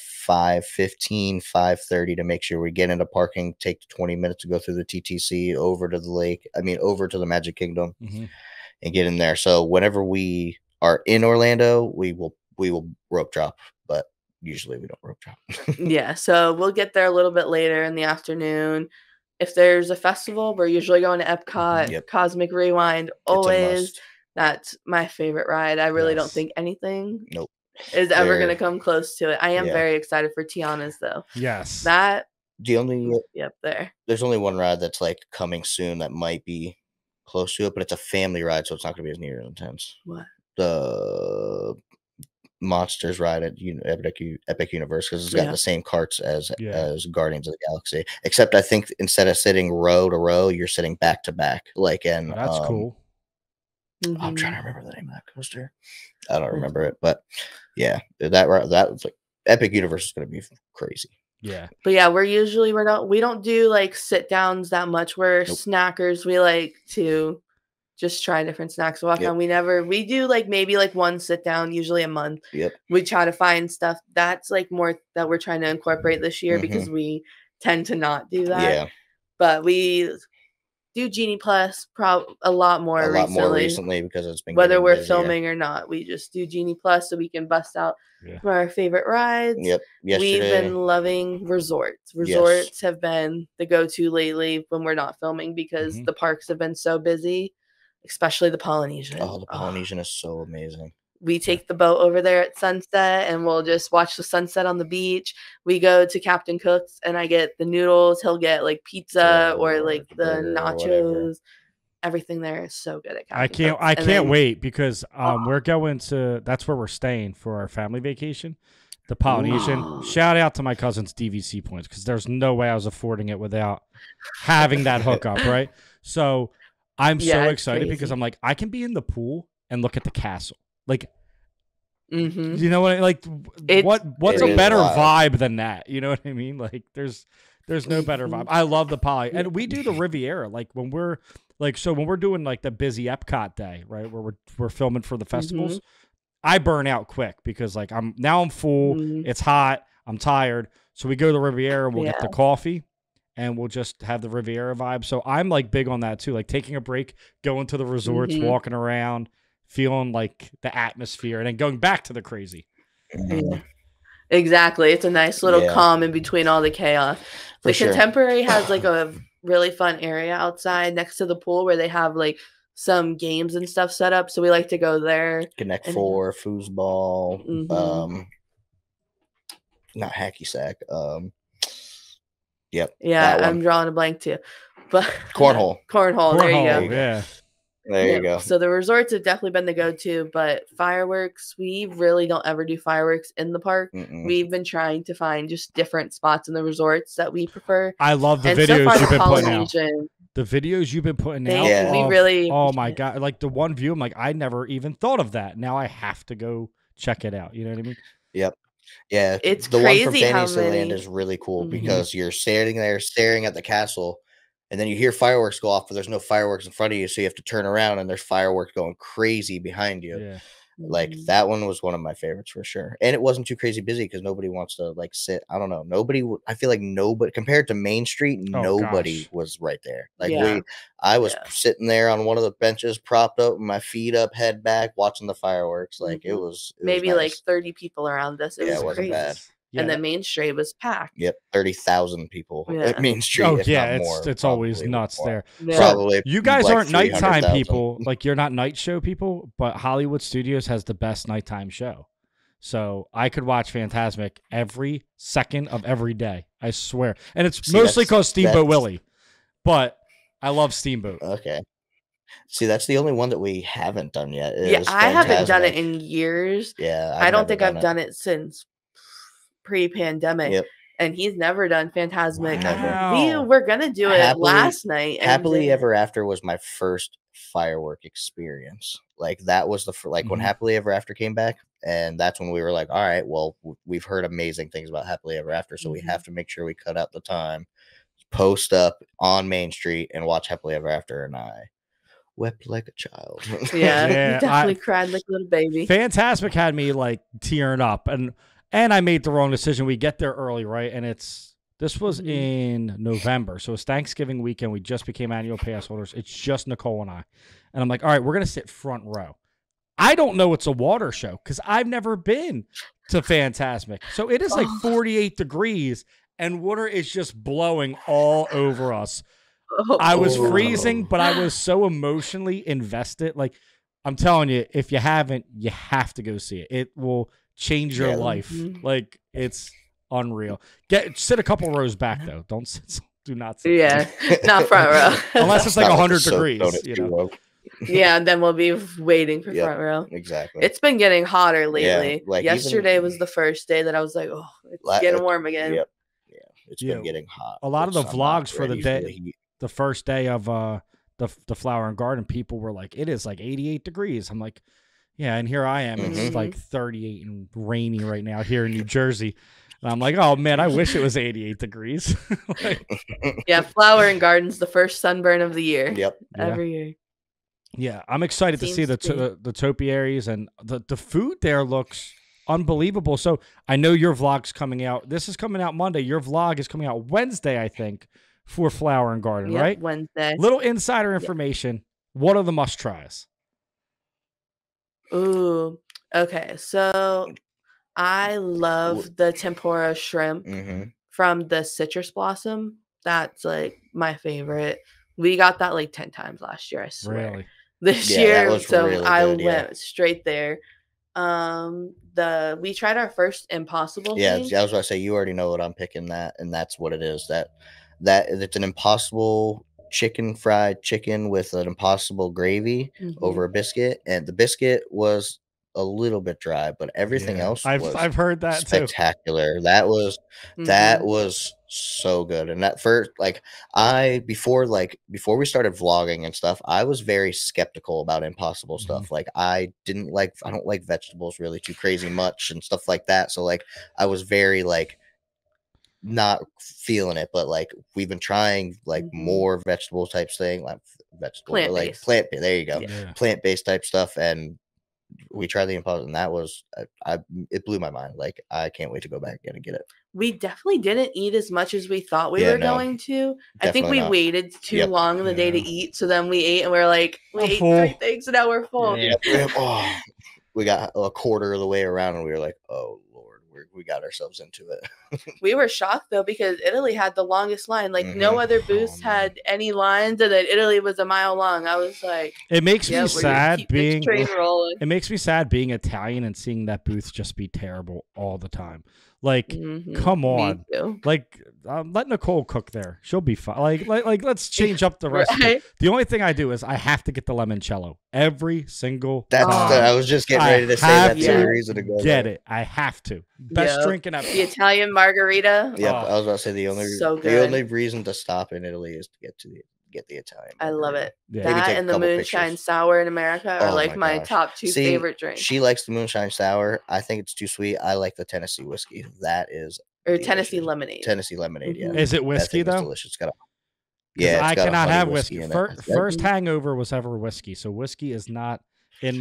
5:15, 5:30 to make sure we get into parking, take 20 minutes to go through the TTC over to the lake. Over to the Magic Kingdom and get in there. So whenever we are in Orlando, we will rope drop, but usually we don't rope drop. Yeah, so we'll get there a little bit later in the afternoon. If there's a festival, we're usually going to Epcot, Cosmic Rewind, always. That's my favorite ride. I really don't think anything is ever going to come close to it. I am very excited for Tiana's, though. Yes. There's only one ride that's like coming soon that might be close to it, but it's a family ride, so it's not going to be as near as intense. What? The Monsters ride at Epic Universe, because it's got the same carts as Guardians of the Galaxy, except I think instead of sitting row to row, you're sitting back to back. Like, and that's cool. I'm trying to remember the name of that coaster. I don't remember it, but yeah, that was like Epic Universe is going to be crazy. Yeah, but yeah, we don't do like sit downs that much. We're snackers. We like to just try different snacks to walk on. We do like maybe like one sit down, usually a month. We try to find stuff that's like more that we're trying to incorporate this year because we tend to not do that. But we do Genie Plus a lot more recently because it's been whether we're filming or not. We just do Genie Plus so we can bust out our favorite rides. We've been loving resorts. Resorts have been the go-to lately when we're not filming because the parks have been so busy. Especially the Polynesian. Oh, the Polynesian is so amazing. We take the boat over there at sunset and we'll just watch the sunset on the beach. We go to Captain Cook's and I get the noodles. He'll get like pizza or like the nachos. Everything there is so good at Captain Cook's. I can't wait because we're going to, that's where we're staying for our family vacation. The Polynesian. Ooh. Shout out to my cousin's DVC points because there's no way I was affording it without having that hookup, right? So I'm so excited because I'm like, I can be in the pool and look at the castle. Like, you know what? What's a better vibe than that? You know what I mean? Like, there's no better vibe. I love the Poly, and we do the Riviera. Like when we're doing like the busy Epcot day, right? Where we're filming for the festivals, I burn out quick because like I'm full. It's hot. I'm tired. So we go to the Riviera. We'll get the coffee. And we'll just have the Riviera vibe. So I'm like big on that too. Like taking a break, going to the resorts, walking around, feeling like the atmosphere, and then going back to the crazy. Exactly. It's a nice little calm in between all the chaos. The Contemporary has like a really fun area outside next to the pool where they have like some games and stuff set up. So we like to go there. Connect Four, foosball, not hacky sack. Yeah, I'm drawing a blank too. But cornhole. There you go. Yeah. There you go. So the resorts have definitely been the go-to, but fireworks, we really don't ever do fireworks in the park. We've been trying to find just different spots in the resorts that we prefer. I love the videos you've been putting out. The videos you've been putting out. We really. Oh my God. Like the one view, I'm like, I never even thought of that. Now I have to go check it out. You know what I mean? Yep. Yeah, It's the one from crazy how Fantasyland many. is really cool Mhm. because you're standing there staring at the castle, and then you hear fireworks go off, but there's no fireworks in front of you, so you have to turn around, and there's fireworks going crazy behind you. Yeah. Like Mhm. that one was one of my favorites for sure, and it wasn't too crazy busy because nobody wants to like sit. I don't know. I feel like nobody compared to Main Street, Oh, nobody gosh. was right there. Like Yeah. I was Yeah. sitting there on one of the benches, propped up, with my feet up, head back, watching the fireworks. Like it Mhm. was Maybe nice. like 30 people around us. It Yeah, was it wasn't crazy. bad. Yeah, And that- then Main Street was packed. Yep, 30,000 people Yeah. at Main Street. Oh if yeah, not more, it's always probably nuts more. there. Yeah. So Probably you guys like aren't nighttime 300,000. people. Like you're not night show people, but Hollywood Studios has the best nighttime show. So I could watch Fantasmic every second of every day. I swear, and it's See, mostly because Steamboat that's- Willie. But I love Steamboat. Okay. See, that's the only one that we haven't done yet. Yeah, is I haven't done it Fantasmic. in years. Yeah, I don't never think I've done it since pre-pandemic. Yep. And he's never done Fantasmic. Wow. We were gonna do it Happily- last night. and Happily didn't. Ever After was my first firework experience. Like that was the when Mhm. Happily Ever After came back, and that's when we were like, all right, well, we've heard amazing things about Happily Ever After, so we Mhm. have to make sure we cut out the time, post up on Main Street, and watch Happily Ever After. And I wept like a child. Yeah, Yeah, he definitely cried like a little baby. Fantasmic had me like tearing up, and I made the wrong decision. We get there early, right? And this was Mhm. in November, so it's Thanksgiving weekend. We just became annual pass holders. It's just Nicole and I, and I'm like, all right, we're gonna sit front row. I don't know it's a water show because I've never been to Fantasmic, so it is like 48 degrees, and water is just blowing all over us. Oh, I was Oh. freezing, but I was so emotionally invested. Like, I'm telling you, if you haven't, you have to go see it. It will change your Yeah. life. Mhm. Like, it's unreal. Sit a couple rows back though. Don't sit, do not sit. Yeah, not front row. Unless it's like not 100 a soap degrees, donut you too know. low. Yeah, and then we'll be waiting for Yep. front row. Exactly. It's been getting hotter lately. like even- Yesterday was the first day that I was like, oh, it's La- getting warm again. Yep. Yeah, it's Yeah, been getting hot. a lot of which the I'm not vlogs for the ready day- heat. The first day of the Flower and Garden, people were like, it is like 88 degrees. I'm like, yeah, and here I am. Mhm. It's like 38 and rainy right now here in New Jersey. And I'm like, oh man, I wish it was 88 degrees. Like, Yeah, Flower and Garden's the first sunburn of the year. Yep. Yeah. Every year. yeah, I'm excited to see Seems the to the topiaries, and the food there looks unbelievable. So I know your vlog's coming out. This is coming out Monday. Your vlog is coming out Wednesday, I think, for Flower and Garden, Yep, right? Wednesday. Little insider information. What are the must tries? Ooh. Okay. So I love the tempura shrimp hmm from the citrus blossom. That's like my favorite. We got that like 10 times last year, I swear. Really? This Yeah, that year. was So really I good, yeah. went straight there. We tried our first impossible Yeah, thing. I was about to say you already know what I'm picking that, and that's what it is. That it's an impossible fried chicken with an impossible gravy Mhm. over a biscuit, and the biscuit was a little bit dry, but everything Yeah. else was I've heard that too. spectacular. That was so good. And that first, like before we started vlogging and stuff, I was very skeptical about impossible stuff. Like I don't like vegetables really too crazy much and stuff like that. So like I was very like not feeling it, but like we've been trying like Mhm. more vegetable types thing, like vegetable, like Plant-based. plant. There you go, Yeah. plant-based type stuff, and we tried the impossible, and that was it blew my mind. Like I can't wait to go back again and get it. We definitely didn't eat as much as we thought we Yeah, were no, going to. I think definitely we not. waited too Yep. long in the day to Yeah. eat. So then we ate and we are like, we I'm ate full. 3 things and now we're full. Yeah. Oh, we got a quarter of the way around, and we were like, "Oh Lord, we got ourselves into it." We were shocked though because Italy had the longest line. Like no Mhm. other booths Oh, man. had any lines, and then Italy was a mile long. I was like, It makes yeah, me we're gonna sad keep this being train rolling. it makes me sad being Italian and seeing that booth just be terrible all the time. Like, Mhm. come Me on. too. Like, let Nicole cook there. She'll be fine. Like, let's change up the recipe. Right? The only thing I do is I have to get the limoncello every single That's time. I was just getting I ready to say have that's to the reason to go. Get there. it. I have to. Best Yep. drink in that. The Italian margarita. Yep, Oh, I was about to say the so the good. only reason to stop in Italy is to get to get the Italian. I love it. Yeah. That and the moonshine pictures. sour in America are Oh like my top 2 favorite drinks. She likes the moonshine sour. I think it's too sweet. I like the Tennessee whiskey. That is or delicious. Tennessee lemonade. Tennessee lemonade, yeah. Is it whiskey though? Delicious. It's got a I cannot have whiskey. First hangover was ever whiskey, so whiskey is not in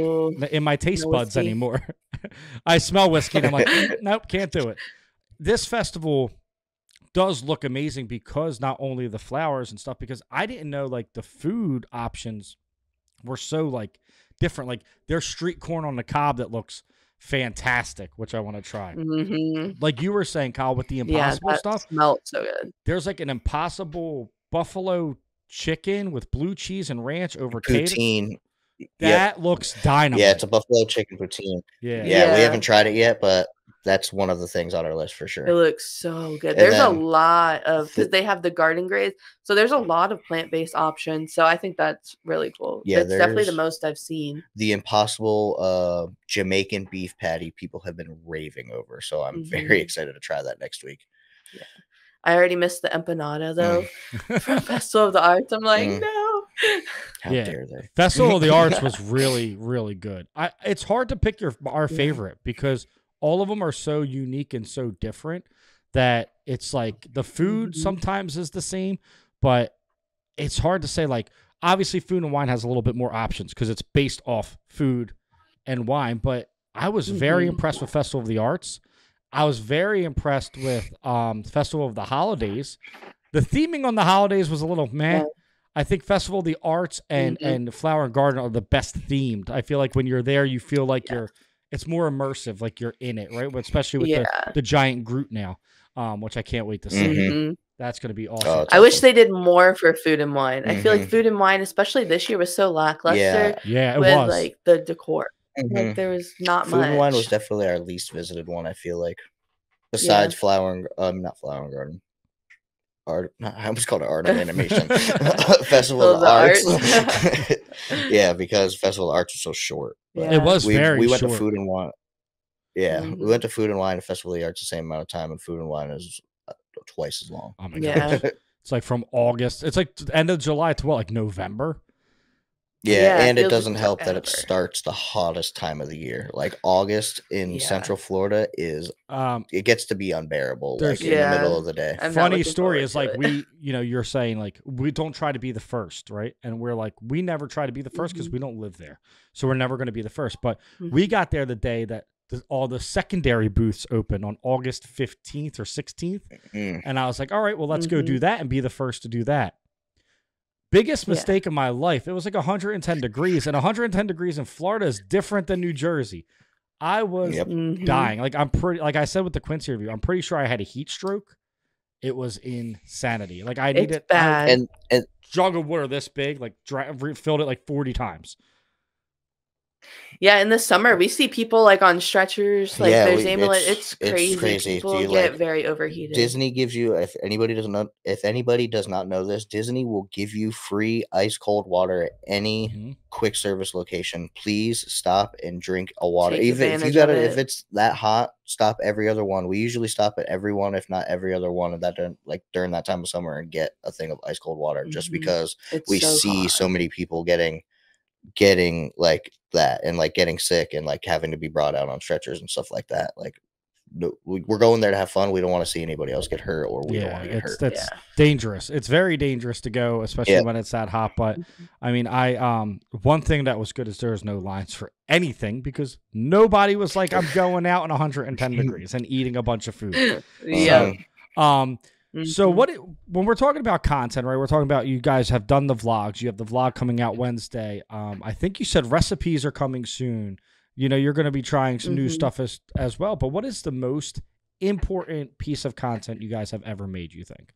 my taste buds anymore. I smell whiskey and I'm like, nope, can't do it. This festival does look amazing because not only the flowers and stuff, because I didn't know like the food options were so like different. Like there's street corn on the cob that looks fantastic, which I want to try. Like you were saying, Kyle, with the Impossible stuff, smelled so good. There's like an Impossible buffalo chicken with blue cheese and ranch over poutine. That looks dynamite. Yeah, it's a buffalo chicken poutine. Yeah, we haven't tried it yet, but that's one of the things on our list for sure. It looks so good. There's a lot of, because they have the garden grades, so there's a lot of plant-based options. So I think that's really cool. Yeah, it's definitely the most I've seen. The Impossible Jamaican beef patty people have been raving over, so I'm very excited to try that next week. Yeah, I already missed the empanada though from Festival of the Arts. I'm like, no. How dare they? Festival of the Arts was really, really good. It's hard to pick our favorite because all of them are so unique and so different that it's like the food sometimes is the same, but it's hard to say. Like obviously Food and Wine has a little bit more options because it's based off food and wine, but I was very impressed with Festival of the Arts. I was very impressed with Festival of the Holidays. The theming on the holidays was a little meh. Yeah. I think Festival of the Arts and Flower and Garden are the best themed. I feel like when you're there, you feel like it's more immersive, like you're in it, right? Especially with the giant Groot now, which I can't wait to see. That's going to be awesome. I wish they did more for Food and Wine. I feel like Food and Wine, especially this year, was so lackluster. Yeah, it with, was. Like the decor. Like there was not much. Food and Wine was definitely our least visited one, I feel like. Besides not Flower and Garden. I almost called it Art and Animation. Festival of the Arts. Yeah, because Festival of the Arts was so short. Yeah. It was very We went short. to Food and Wine. Yeah, we went to Food and Wine and Festival of the Arts the same amount of time, and Food and Wine is twice as long. Oh my gosh. It's like from August. It's like the end of July to what, like November? Yeah, and it doesn't help that it starts the hottest time of the year. Like August in Central Florida is it gets to be unbearable like in the middle of the day. Funny story is like you're saying like we don't try to be the first, right? And we're like we never try to be the first because we don't live there. So we're never going to be the first. But we got there the day that all the secondary booths open on August 15th or 16th. And I was like, all right, well, let's go do that and be the first to do that. Biggest mistake of my life. It was like 110 degrees, and 110 degrees in Florida is different than New Jersey. I was dying. Like like I said with the Quincy review, I'm pretty sure I had a heat stroke. It was insanity. Like I needed and jug of water this big, like filled it like 40 times. Yeah, in the summer we see people like on stretchers, like there's ambulance. It's crazy. People get very overheated. Disney gives you, if anybody does not know this, Disney will give you free ice cold water at any quick service location. Please stop and drink a water. Even if it's that hot, stop every other one. We usually stop at every one, if not every other one, of that during that time of summer and get a thing of ice cold water, just because we see so many people getting like that and like getting sick and like having to be brought out on stretchers and stuff like that. Like we're going there to have fun. We don't want to see anybody else get hurt, or we don't want to get hurt. That's dangerous. It's very dangerous to go, especially when it's that hot. But I mean, one thing that was good is there was no lines for anything because nobody was like, I'm going out in 110 degrees and eating a bunch of food. So when we're talking about content, right? We're talking about you guys have done the vlogs. You have the vlog coming out Wednesday. I think you said recipes are coming soon. You know, you're going to be trying some new stuff as well. But what is the most important piece of content you guys have ever made, you think?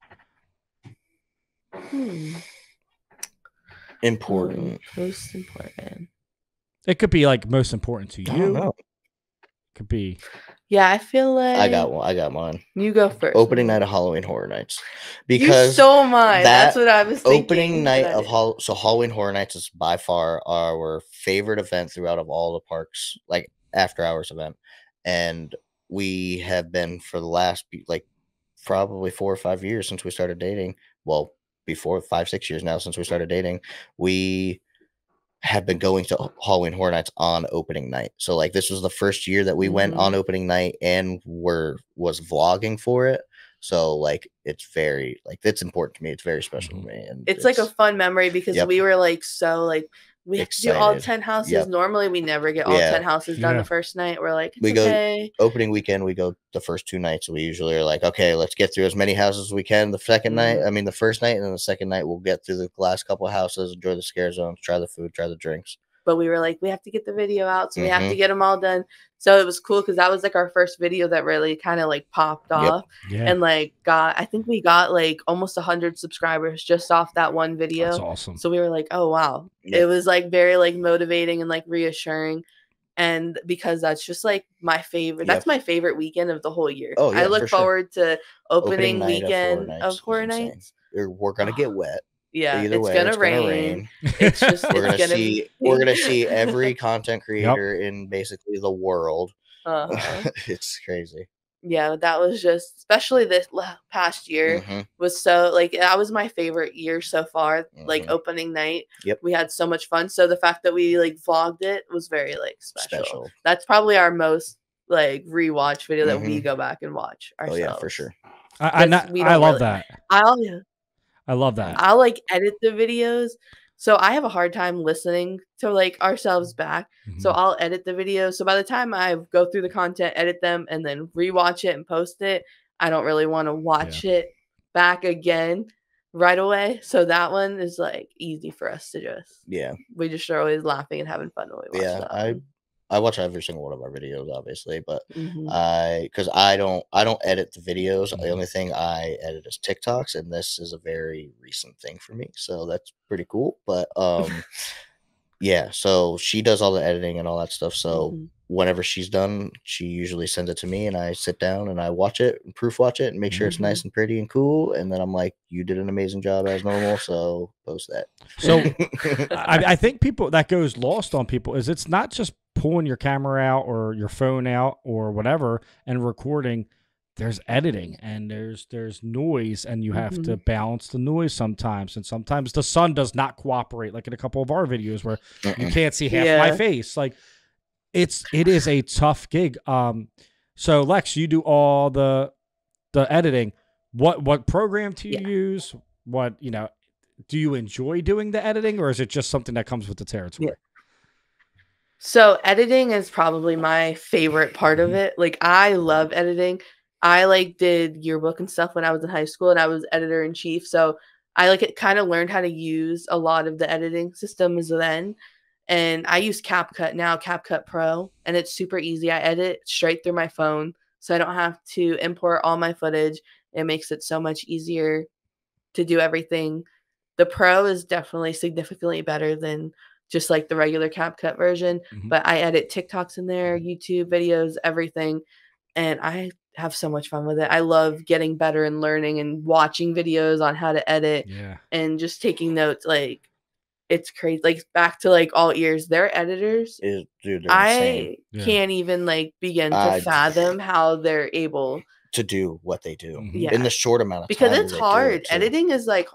Important. Most important. It could be like most important to you. I don't know. Could be. Yeah, I feel like I got mine. You go first. Opening night of Halloween Horror Nights, because you stole mine. That's what I was thinking. Opening night of Halloween Horror Nights is by far our favorite event throughout of all the parks, like after hours event, and we have been for the last like probably 4 or 5 years since we started dating. Well, before 5-6 years now since we started dating, we have been going to Halloween Horror Nights on opening night. So like this was the first year that we went on opening night and was vlogging for it. So like it's very like it's important to me. It's very special to me, and it's like a fun memory because we were like so like we have to do all 10 houses. Normally we never get all 10 houses done the first night. We're like, we go opening weekend, we go the first 2 nights. We usually are like, okay, let's get through as many houses as we can the second night. I mean the first night, and then the second night we'll get through the last couple of houses, enjoy the scare zones, try the food, try the drinks. But we were like, we have to get the video out, so we have to get them all done. So it was cool because that was like our first video that really kind of like popped off, and like I think we got like almost 100 subscribers just off that one video. That's awesome. So we were like, oh wow, it was like very like motivating and like reassuring, and because that's just like my favorite. That's my favorite weekend of the whole year. Oh yeah, I look forward to opening weekend of Horror Nights. We're gonna get wet. Yeah, it's gonna rain. It's just we're gonna see every content creator in basically the world. It's crazy. Yeah, that was just especially this past year was so like that was my favorite year so far. Like opening night, we had so much fun. So the fact that we like vlogged it was very like special. That's probably our most like rewatch video that we go back and watch ourselves. Oh yeah, for sure. I love that. I love that. I'll like edit the videos. So I have a hard time listening to like ourselves back. So I'll edit the videos. So by the time I go through the content, edit them, and then rewatch it and post it, I don't really want to watch it back again right away. So that one is like easy for us to just. Yeah. We just are always laughing and having fun when we watch that. I watch every single one of our videos, obviously, but because I don't edit the videos. The only thing I edit is TikToks, and this is a very recent thing for me, so that's pretty cool. But yeah, so she does all the editing and all that stuff. So whenever she's done, she usually sends it to me, and I sit down and I watch it, and proof watch it, and make sure it's nice and pretty and cool. And then I'm like, "You did an amazing job as normal." So post that. So I think people that goes lost on people is it's not just pulling your camera out or your phone out or whatever and recording. There's editing and there's noise, and you have to balance the noise sometimes, and sometimes the sun does not cooperate, like in a couple of our videos where you can't see half my face. Like it is a tough gig. So Lex, you do all the editing. What program do you use? What, do you enjoy doing the editing, or is it just something that comes with the territory? So editing is probably my favorite part of it. Like I love editing. I like did yearbook and stuff when I was in high school, and I was editor in chief. So I like it kind of learned how to use a lot of the editing systems then. And I use CapCut now, CapCut Pro, and it's super easy. I edit straight through my phone, so I don't have to import all my footage. It makes it so much easier to do everything. The Pro is definitely significantly better than just like the regular CapCut version, but I edit TikToks in there, YouTube videos, everything. And I have so much fun with it. I love getting better and learning and watching videos on how to edit and just taking notes. Like it's crazy. Like back to like all ears, their editors. I can't even like begin to fathom how they're able to do what they do in the short amount of time. Because it's hard. Editing is like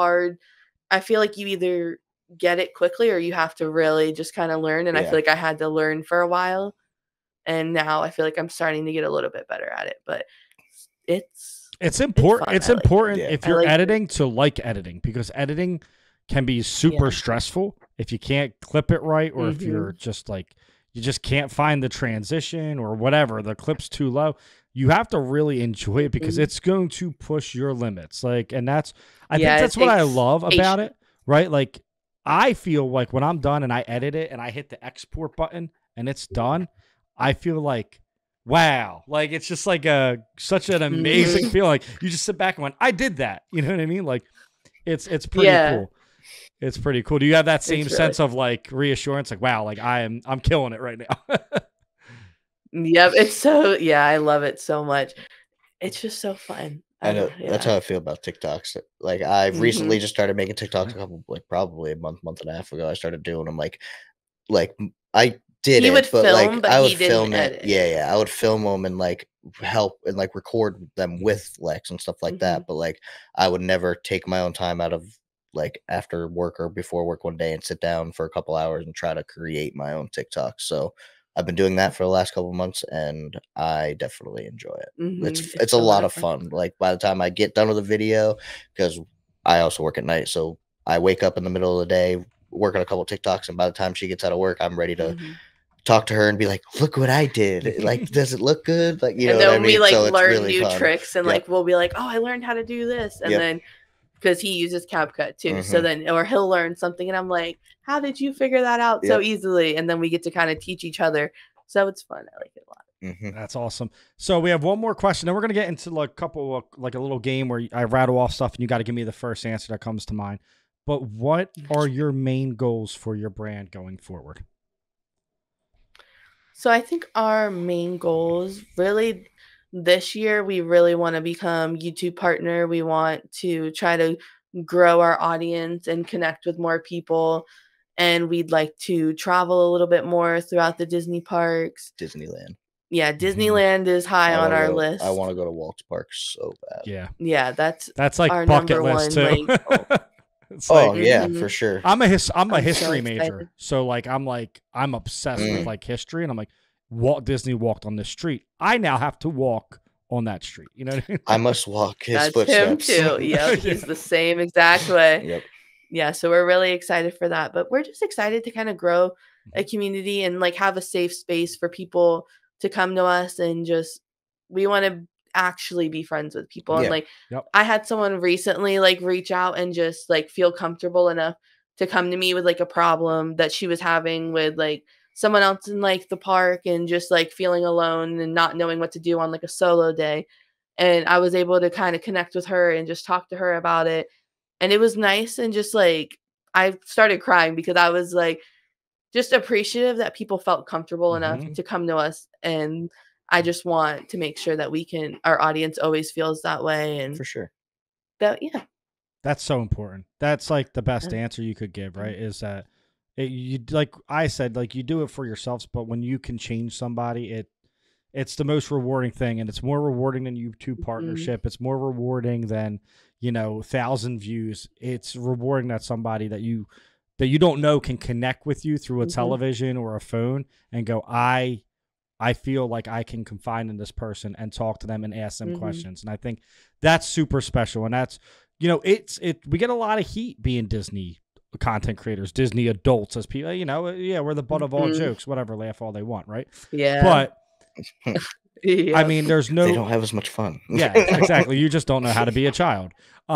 I feel like you either get it quickly or you have to really just kind of learn. And I feel like I had to learn for a while. And now I feel like I'm starting to get a little bit better at it, but it's important. It's important if you're editing to like editing, because editing can be super stressful if you can't clip it right, or if you're just like, you just can't find the transition or whatever, the clip's too low. You have to really enjoy it because it's going to push your limits. Like, and I think that's what I love about it, right? Like, I feel like when I'm done and I edit it and I hit the export button and it's done, I feel like, wow, like it's just like such an amazing feeling. Like you just sit back and went, I did that. You know what I mean? Like it's pretty cool. It's pretty cool. Do you have that same sense of like reassurance? Like, wow, like I'm killing it right now. Yep. It's so, I love it so much. It's just so fun. I know that's how I feel about TikToks. Like I've recently just started making TikToks probably a month and a half ago. I started doing them like did he it, would but film, like but I would he didn't film it. edit. Yeah, I would film them and like help and like record them with Lex and stuff like that. But like I would never take my own time out of like after work or before work one day and sit down for a couple hours and try to create my own TikTok. So I've been doing that for the last couple of months and I definitely enjoy it. It's a lot of fun. Like by the time I get done with a video, because I also work at night, so I wake up in the middle of the day, work on a couple of TikToks, and by the time she gets out of work, I'm ready to talk to her and be like, look what I did. Like, does it look good? Like, you know what I mean? We like so learn really new fun. tricks and like we'll be like, oh, I learned how to do this. And then because he uses CapCut too. So then or he'll learn something and I'm like, how did you figure that out so easily? And then we get to kind of teach each other. So it's fun. I like it a lot. That's awesome. So we have one more question. Then we're gonna get into like a couple of, like a little game where I rattle off stuff and you got to give me the first answer that comes to mind. But what are your main goals for your brand going forward? So I think our main goals really this year, we really want to become YouTube partner. We want to try to grow our audience and connect with more people. And we'd like to travel a little bit more throughout the Disney parks. Disneyland. Yeah, Disneyland is high on our list. I want to go to Walt's Park so bad. Yeah. Yeah, that's like our bucket list too. For sure. I'm a history major. So like I'm obsessed with like history and I'm like Walt Disney walked on this street. I now have to walk on that street. You know what I mean? I must walk his footsteps. Him too. Yeah, he's the same exact way. Yep. Yeah, so we're really excited for that. But we're just excited to kind of grow a community and like have a safe space for people to come to us and just we want to actually be friends with people. And like I had someone recently like reach out and just like feel comfortable enough to come to me with like a problem that she was having with like someone else in like the park and just like feeling alone and not knowing what to do on like a solo day. And I was able to kind of connect with her and just talk to her about it. And it was nice. And just like, I started crying because I was like, just appreciative that people felt comfortable enough to come to us. And I just want to make sure that our audience always feels that way. And for sure. That's so important. That's like the best answer you could give, right? Is that you, like I said, like you do it for yourselves, but when you can change somebody, it's the most rewarding thing. And it's more rewarding than YouTube partnership. It's more rewarding than, 1,000 views. It's rewarding that somebody that you don't know can connect with you through a television or a phone and go, I feel like I can confide in this person and talk to them and ask them questions. And I think that's super special. And that's, we get a lot of heat being Disney content creators, Disney adults as people, we're the butt of all jokes, whatever, laugh all they want. Right. Yeah. But I mean, they don't have as much fun. Yeah, exactly. You just don't know how to be a child.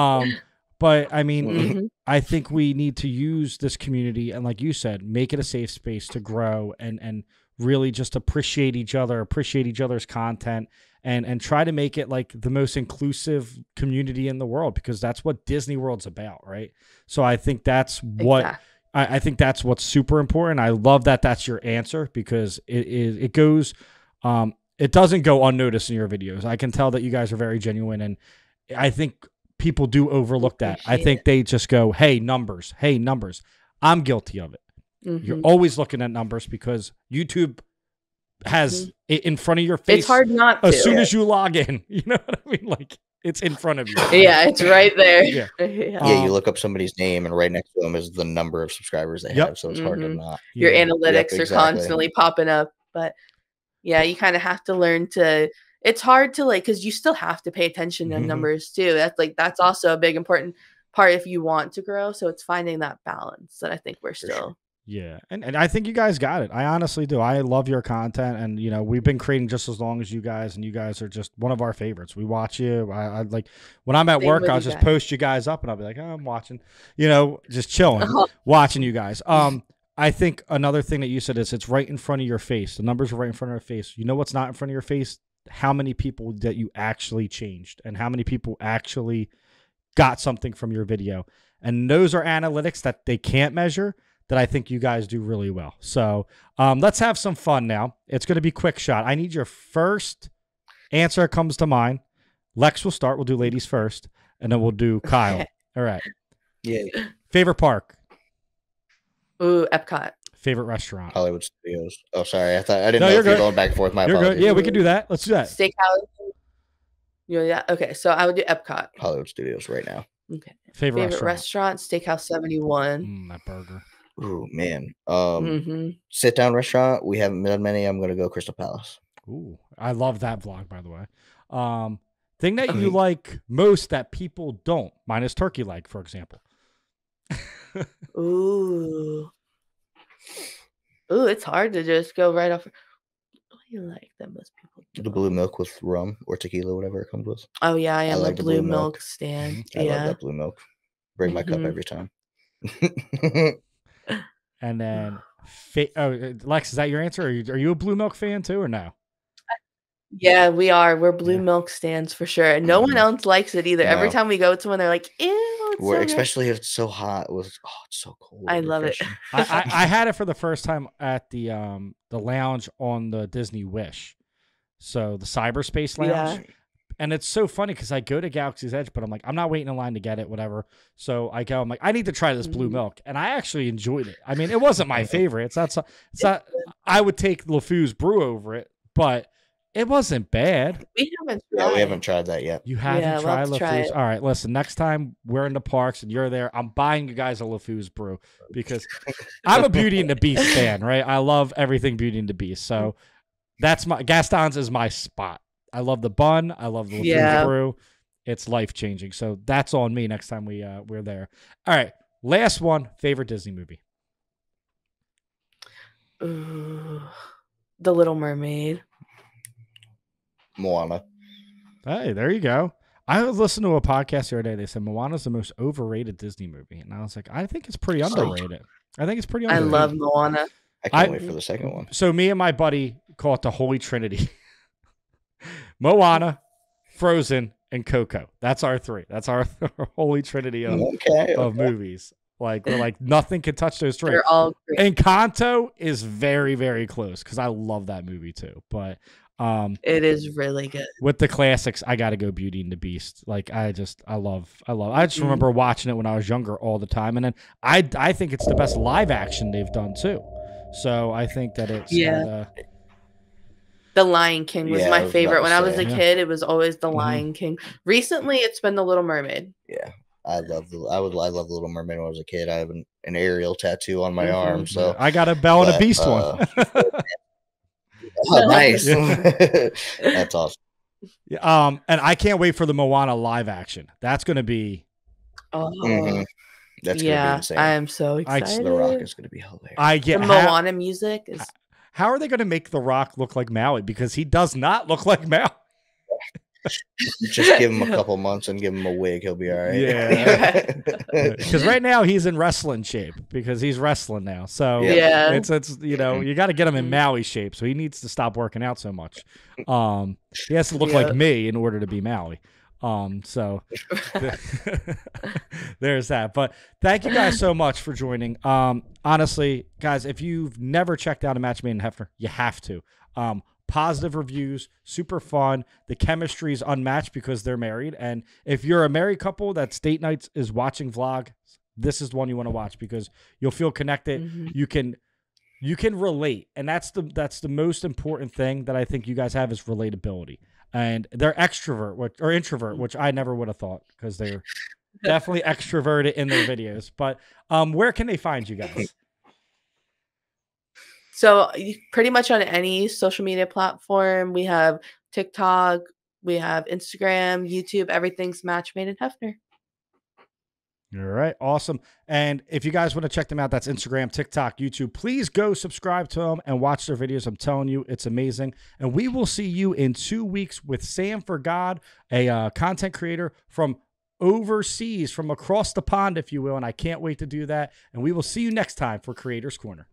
But I mean, I think we need to use this community and, like you said, make it a safe space to grow and really just appreciate each other, appreciate each other's content, and try to make it like the most inclusive community in the world, because that's what Disney World's about, right? So I think that's what I think that's what's super important. I love that that's your answer, because it goes it doesn't go unnoticed in your videos. I can tell that you guys are very genuine, and I think people do overlook that. I think they just go, hey, numbers. I'm guilty of it. You're always looking at numbers because YouTube has it in front of your face. It's hard not to. As soon as you log in, you know what I mean? Like, it's in front of you. Yeah, it's right there. You look up somebody's name and right next to them is the number of subscribers they have. So it's hard to not. Your analytics are constantly popping up. But yeah, you kind of have to learn to, it's hard to like, because you still have to pay attention to numbers too. That's also a big important part if you want to grow. So it's finding that balance that I think we're still. Yeah. And I think you guys got it. I honestly do. I love your content, and we've been creating just as long as you guys, and you guys are just one of our favorites. We watch you. I like when I'm at work, I'll just post you guys up and I'll be like, oh, I'm watching, just chilling, watching you guys. I think another thing that you said is it's right in front of your face. The numbers are right in front of your face. You know what's not in front of your face? How many people that you actually changed and how many people actually got something from your video. And those are analytics that they can't measure, that I think you guys do really well. So let's have some fun now. It's going to be quick shot. I need your first answer that comes to mind. Lex will start. We'll do ladies first, and then we'll do Kyle. All right. Yeah. Favorite park? Ooh, Epcot. Favorite restaurant? Hollywood Studios. Oh, sorry. I didn't know if you're going back and forth. My apologies. Good. Yeah, we can do that. Let's do that. Steakhouse. Yeah. Okay. So I would do Epcot. Hollywood Studios right now. Okay. Favorite restaurant? Steakhouse 71. That burger. Ooh, man. Sit down restaurant. We haven't done many. I'm gonna go Crystal Palace. Ooh, I love that vlog, by the way. Thing that you like most that people don't, minus turkey leg, for example. Ooh, it's hard to just go right off. What do you like that most people do? The blue milk with rum or tequila, whatever it comes with. Oh yeah, I am like a blue milk stand. I love that blue milk. Bring my cup every time. And then, Lex, is that your answer? Are you a blue milk fan too, or no? Yeah, we are. We're blue milk stands for sure. And no one else likes it either. No. Every time we go to one, they're like, ew. Especially if it's so hot. It's so cold. I love it. I had it for the first time at the lounge on the Disney Wish. So the cyberspace lounge. Yeah. And it's so funny because I go to Galaxy's Edge, but I'm like, I'm not waiting in line to get it, whatever. So I go, I'm like, I need to try this blue milk. And I actually enjoyed it. I mean, it wasn't my favorite. It's not, I would take LeFou's brew over it, but it wasn't bad. We haven't tried that yet. You haven't tried LeFou's? All right, listen, next time we're in the parks and you're there, I'm buying you guys a LeFou's brew because I'm a Beauty and the Beast fan, right? I love everything Beauty and the Beast. So that's Gaston's is my spot. I love the bun. I love the LeFou's brew. It's life-changing. So that's on me next time we're there. All right, last one, favorite Disney movie? The Little Mermaid. Moana. Hey, there you go. I was listening to a podcast the other day. They said Moana's the most overrated Disney movie. And I was like, I think it's pretty underrated. I love Moana. I can't wait for the second one. So me and my buddy call it the Holy Trinity. Moana, Frozen, and Coco. That's our three. That's our Holy Trinity of movies. Like, we're like, nothing can touch those three. They're all great. Encanto is very, very close because I love that movie too. But it is really good. With the classics, I got to go Beauty and the Beast. Like, I just remember watching it when I was younger all the time. And then I think it's the best live action they've done too. So I think that it's The Lion King was my favorite. When I was a kid, it was always The Lion King. Recently, it's been The Little Mermaid. Yeah, I love The Little Mermaid when I was a kid. I have an Ariel tattoo on my arm, so I got a Belle and a Beast one. Oh, nice. That's awesome. And I can't wait for the Moana live action. That's going to be. That's going to be insane. I am so excited. The Rock is going to be hilarious. The Moana music is. How are they going to make The Rock look like Maui? Because he does not look like Maui. Just give him a couple months and give him a wig. He'll be all right. Yeah. Because right now he's in wrestling shape because he's wrestling now. So it's you got to get him in Maui shape. So he needs to stop working out so much. He has to look like me in order to be Maui. So there's that. But thank you guys so much for joining. Honestly, guys, if you've never checked out A Match Made in Hefner, you have to. Positive reviews, super fun. The chemistry is unmatched because they're married. And if you're a married couple that date nights is watching vlog, this is the one you want to watch because you'll feel connected. Mm-hmm. You can relate. And that's the most important thing that I think you guys have is relatability. And they're extrovert or introvert, which I never would have thought because they're definitely extroverted in their videos. But where can they find you guys? So pretty much on any social media platform. We have TikTok, we have Instagram, YouTube, everything's Match Made in Hefner. All right. Awesome. And if you guys want to check them out, that's Instagram, TikTok, YouTube. Please go subscribe to them and watch their videos. I'm telling you, it's amazing. And we will see you in 2 weeks with Sam for God, a content creator from overseas, from across the pond, if you will. And I can't wait to do that. And we will see you next time for Creators Corner.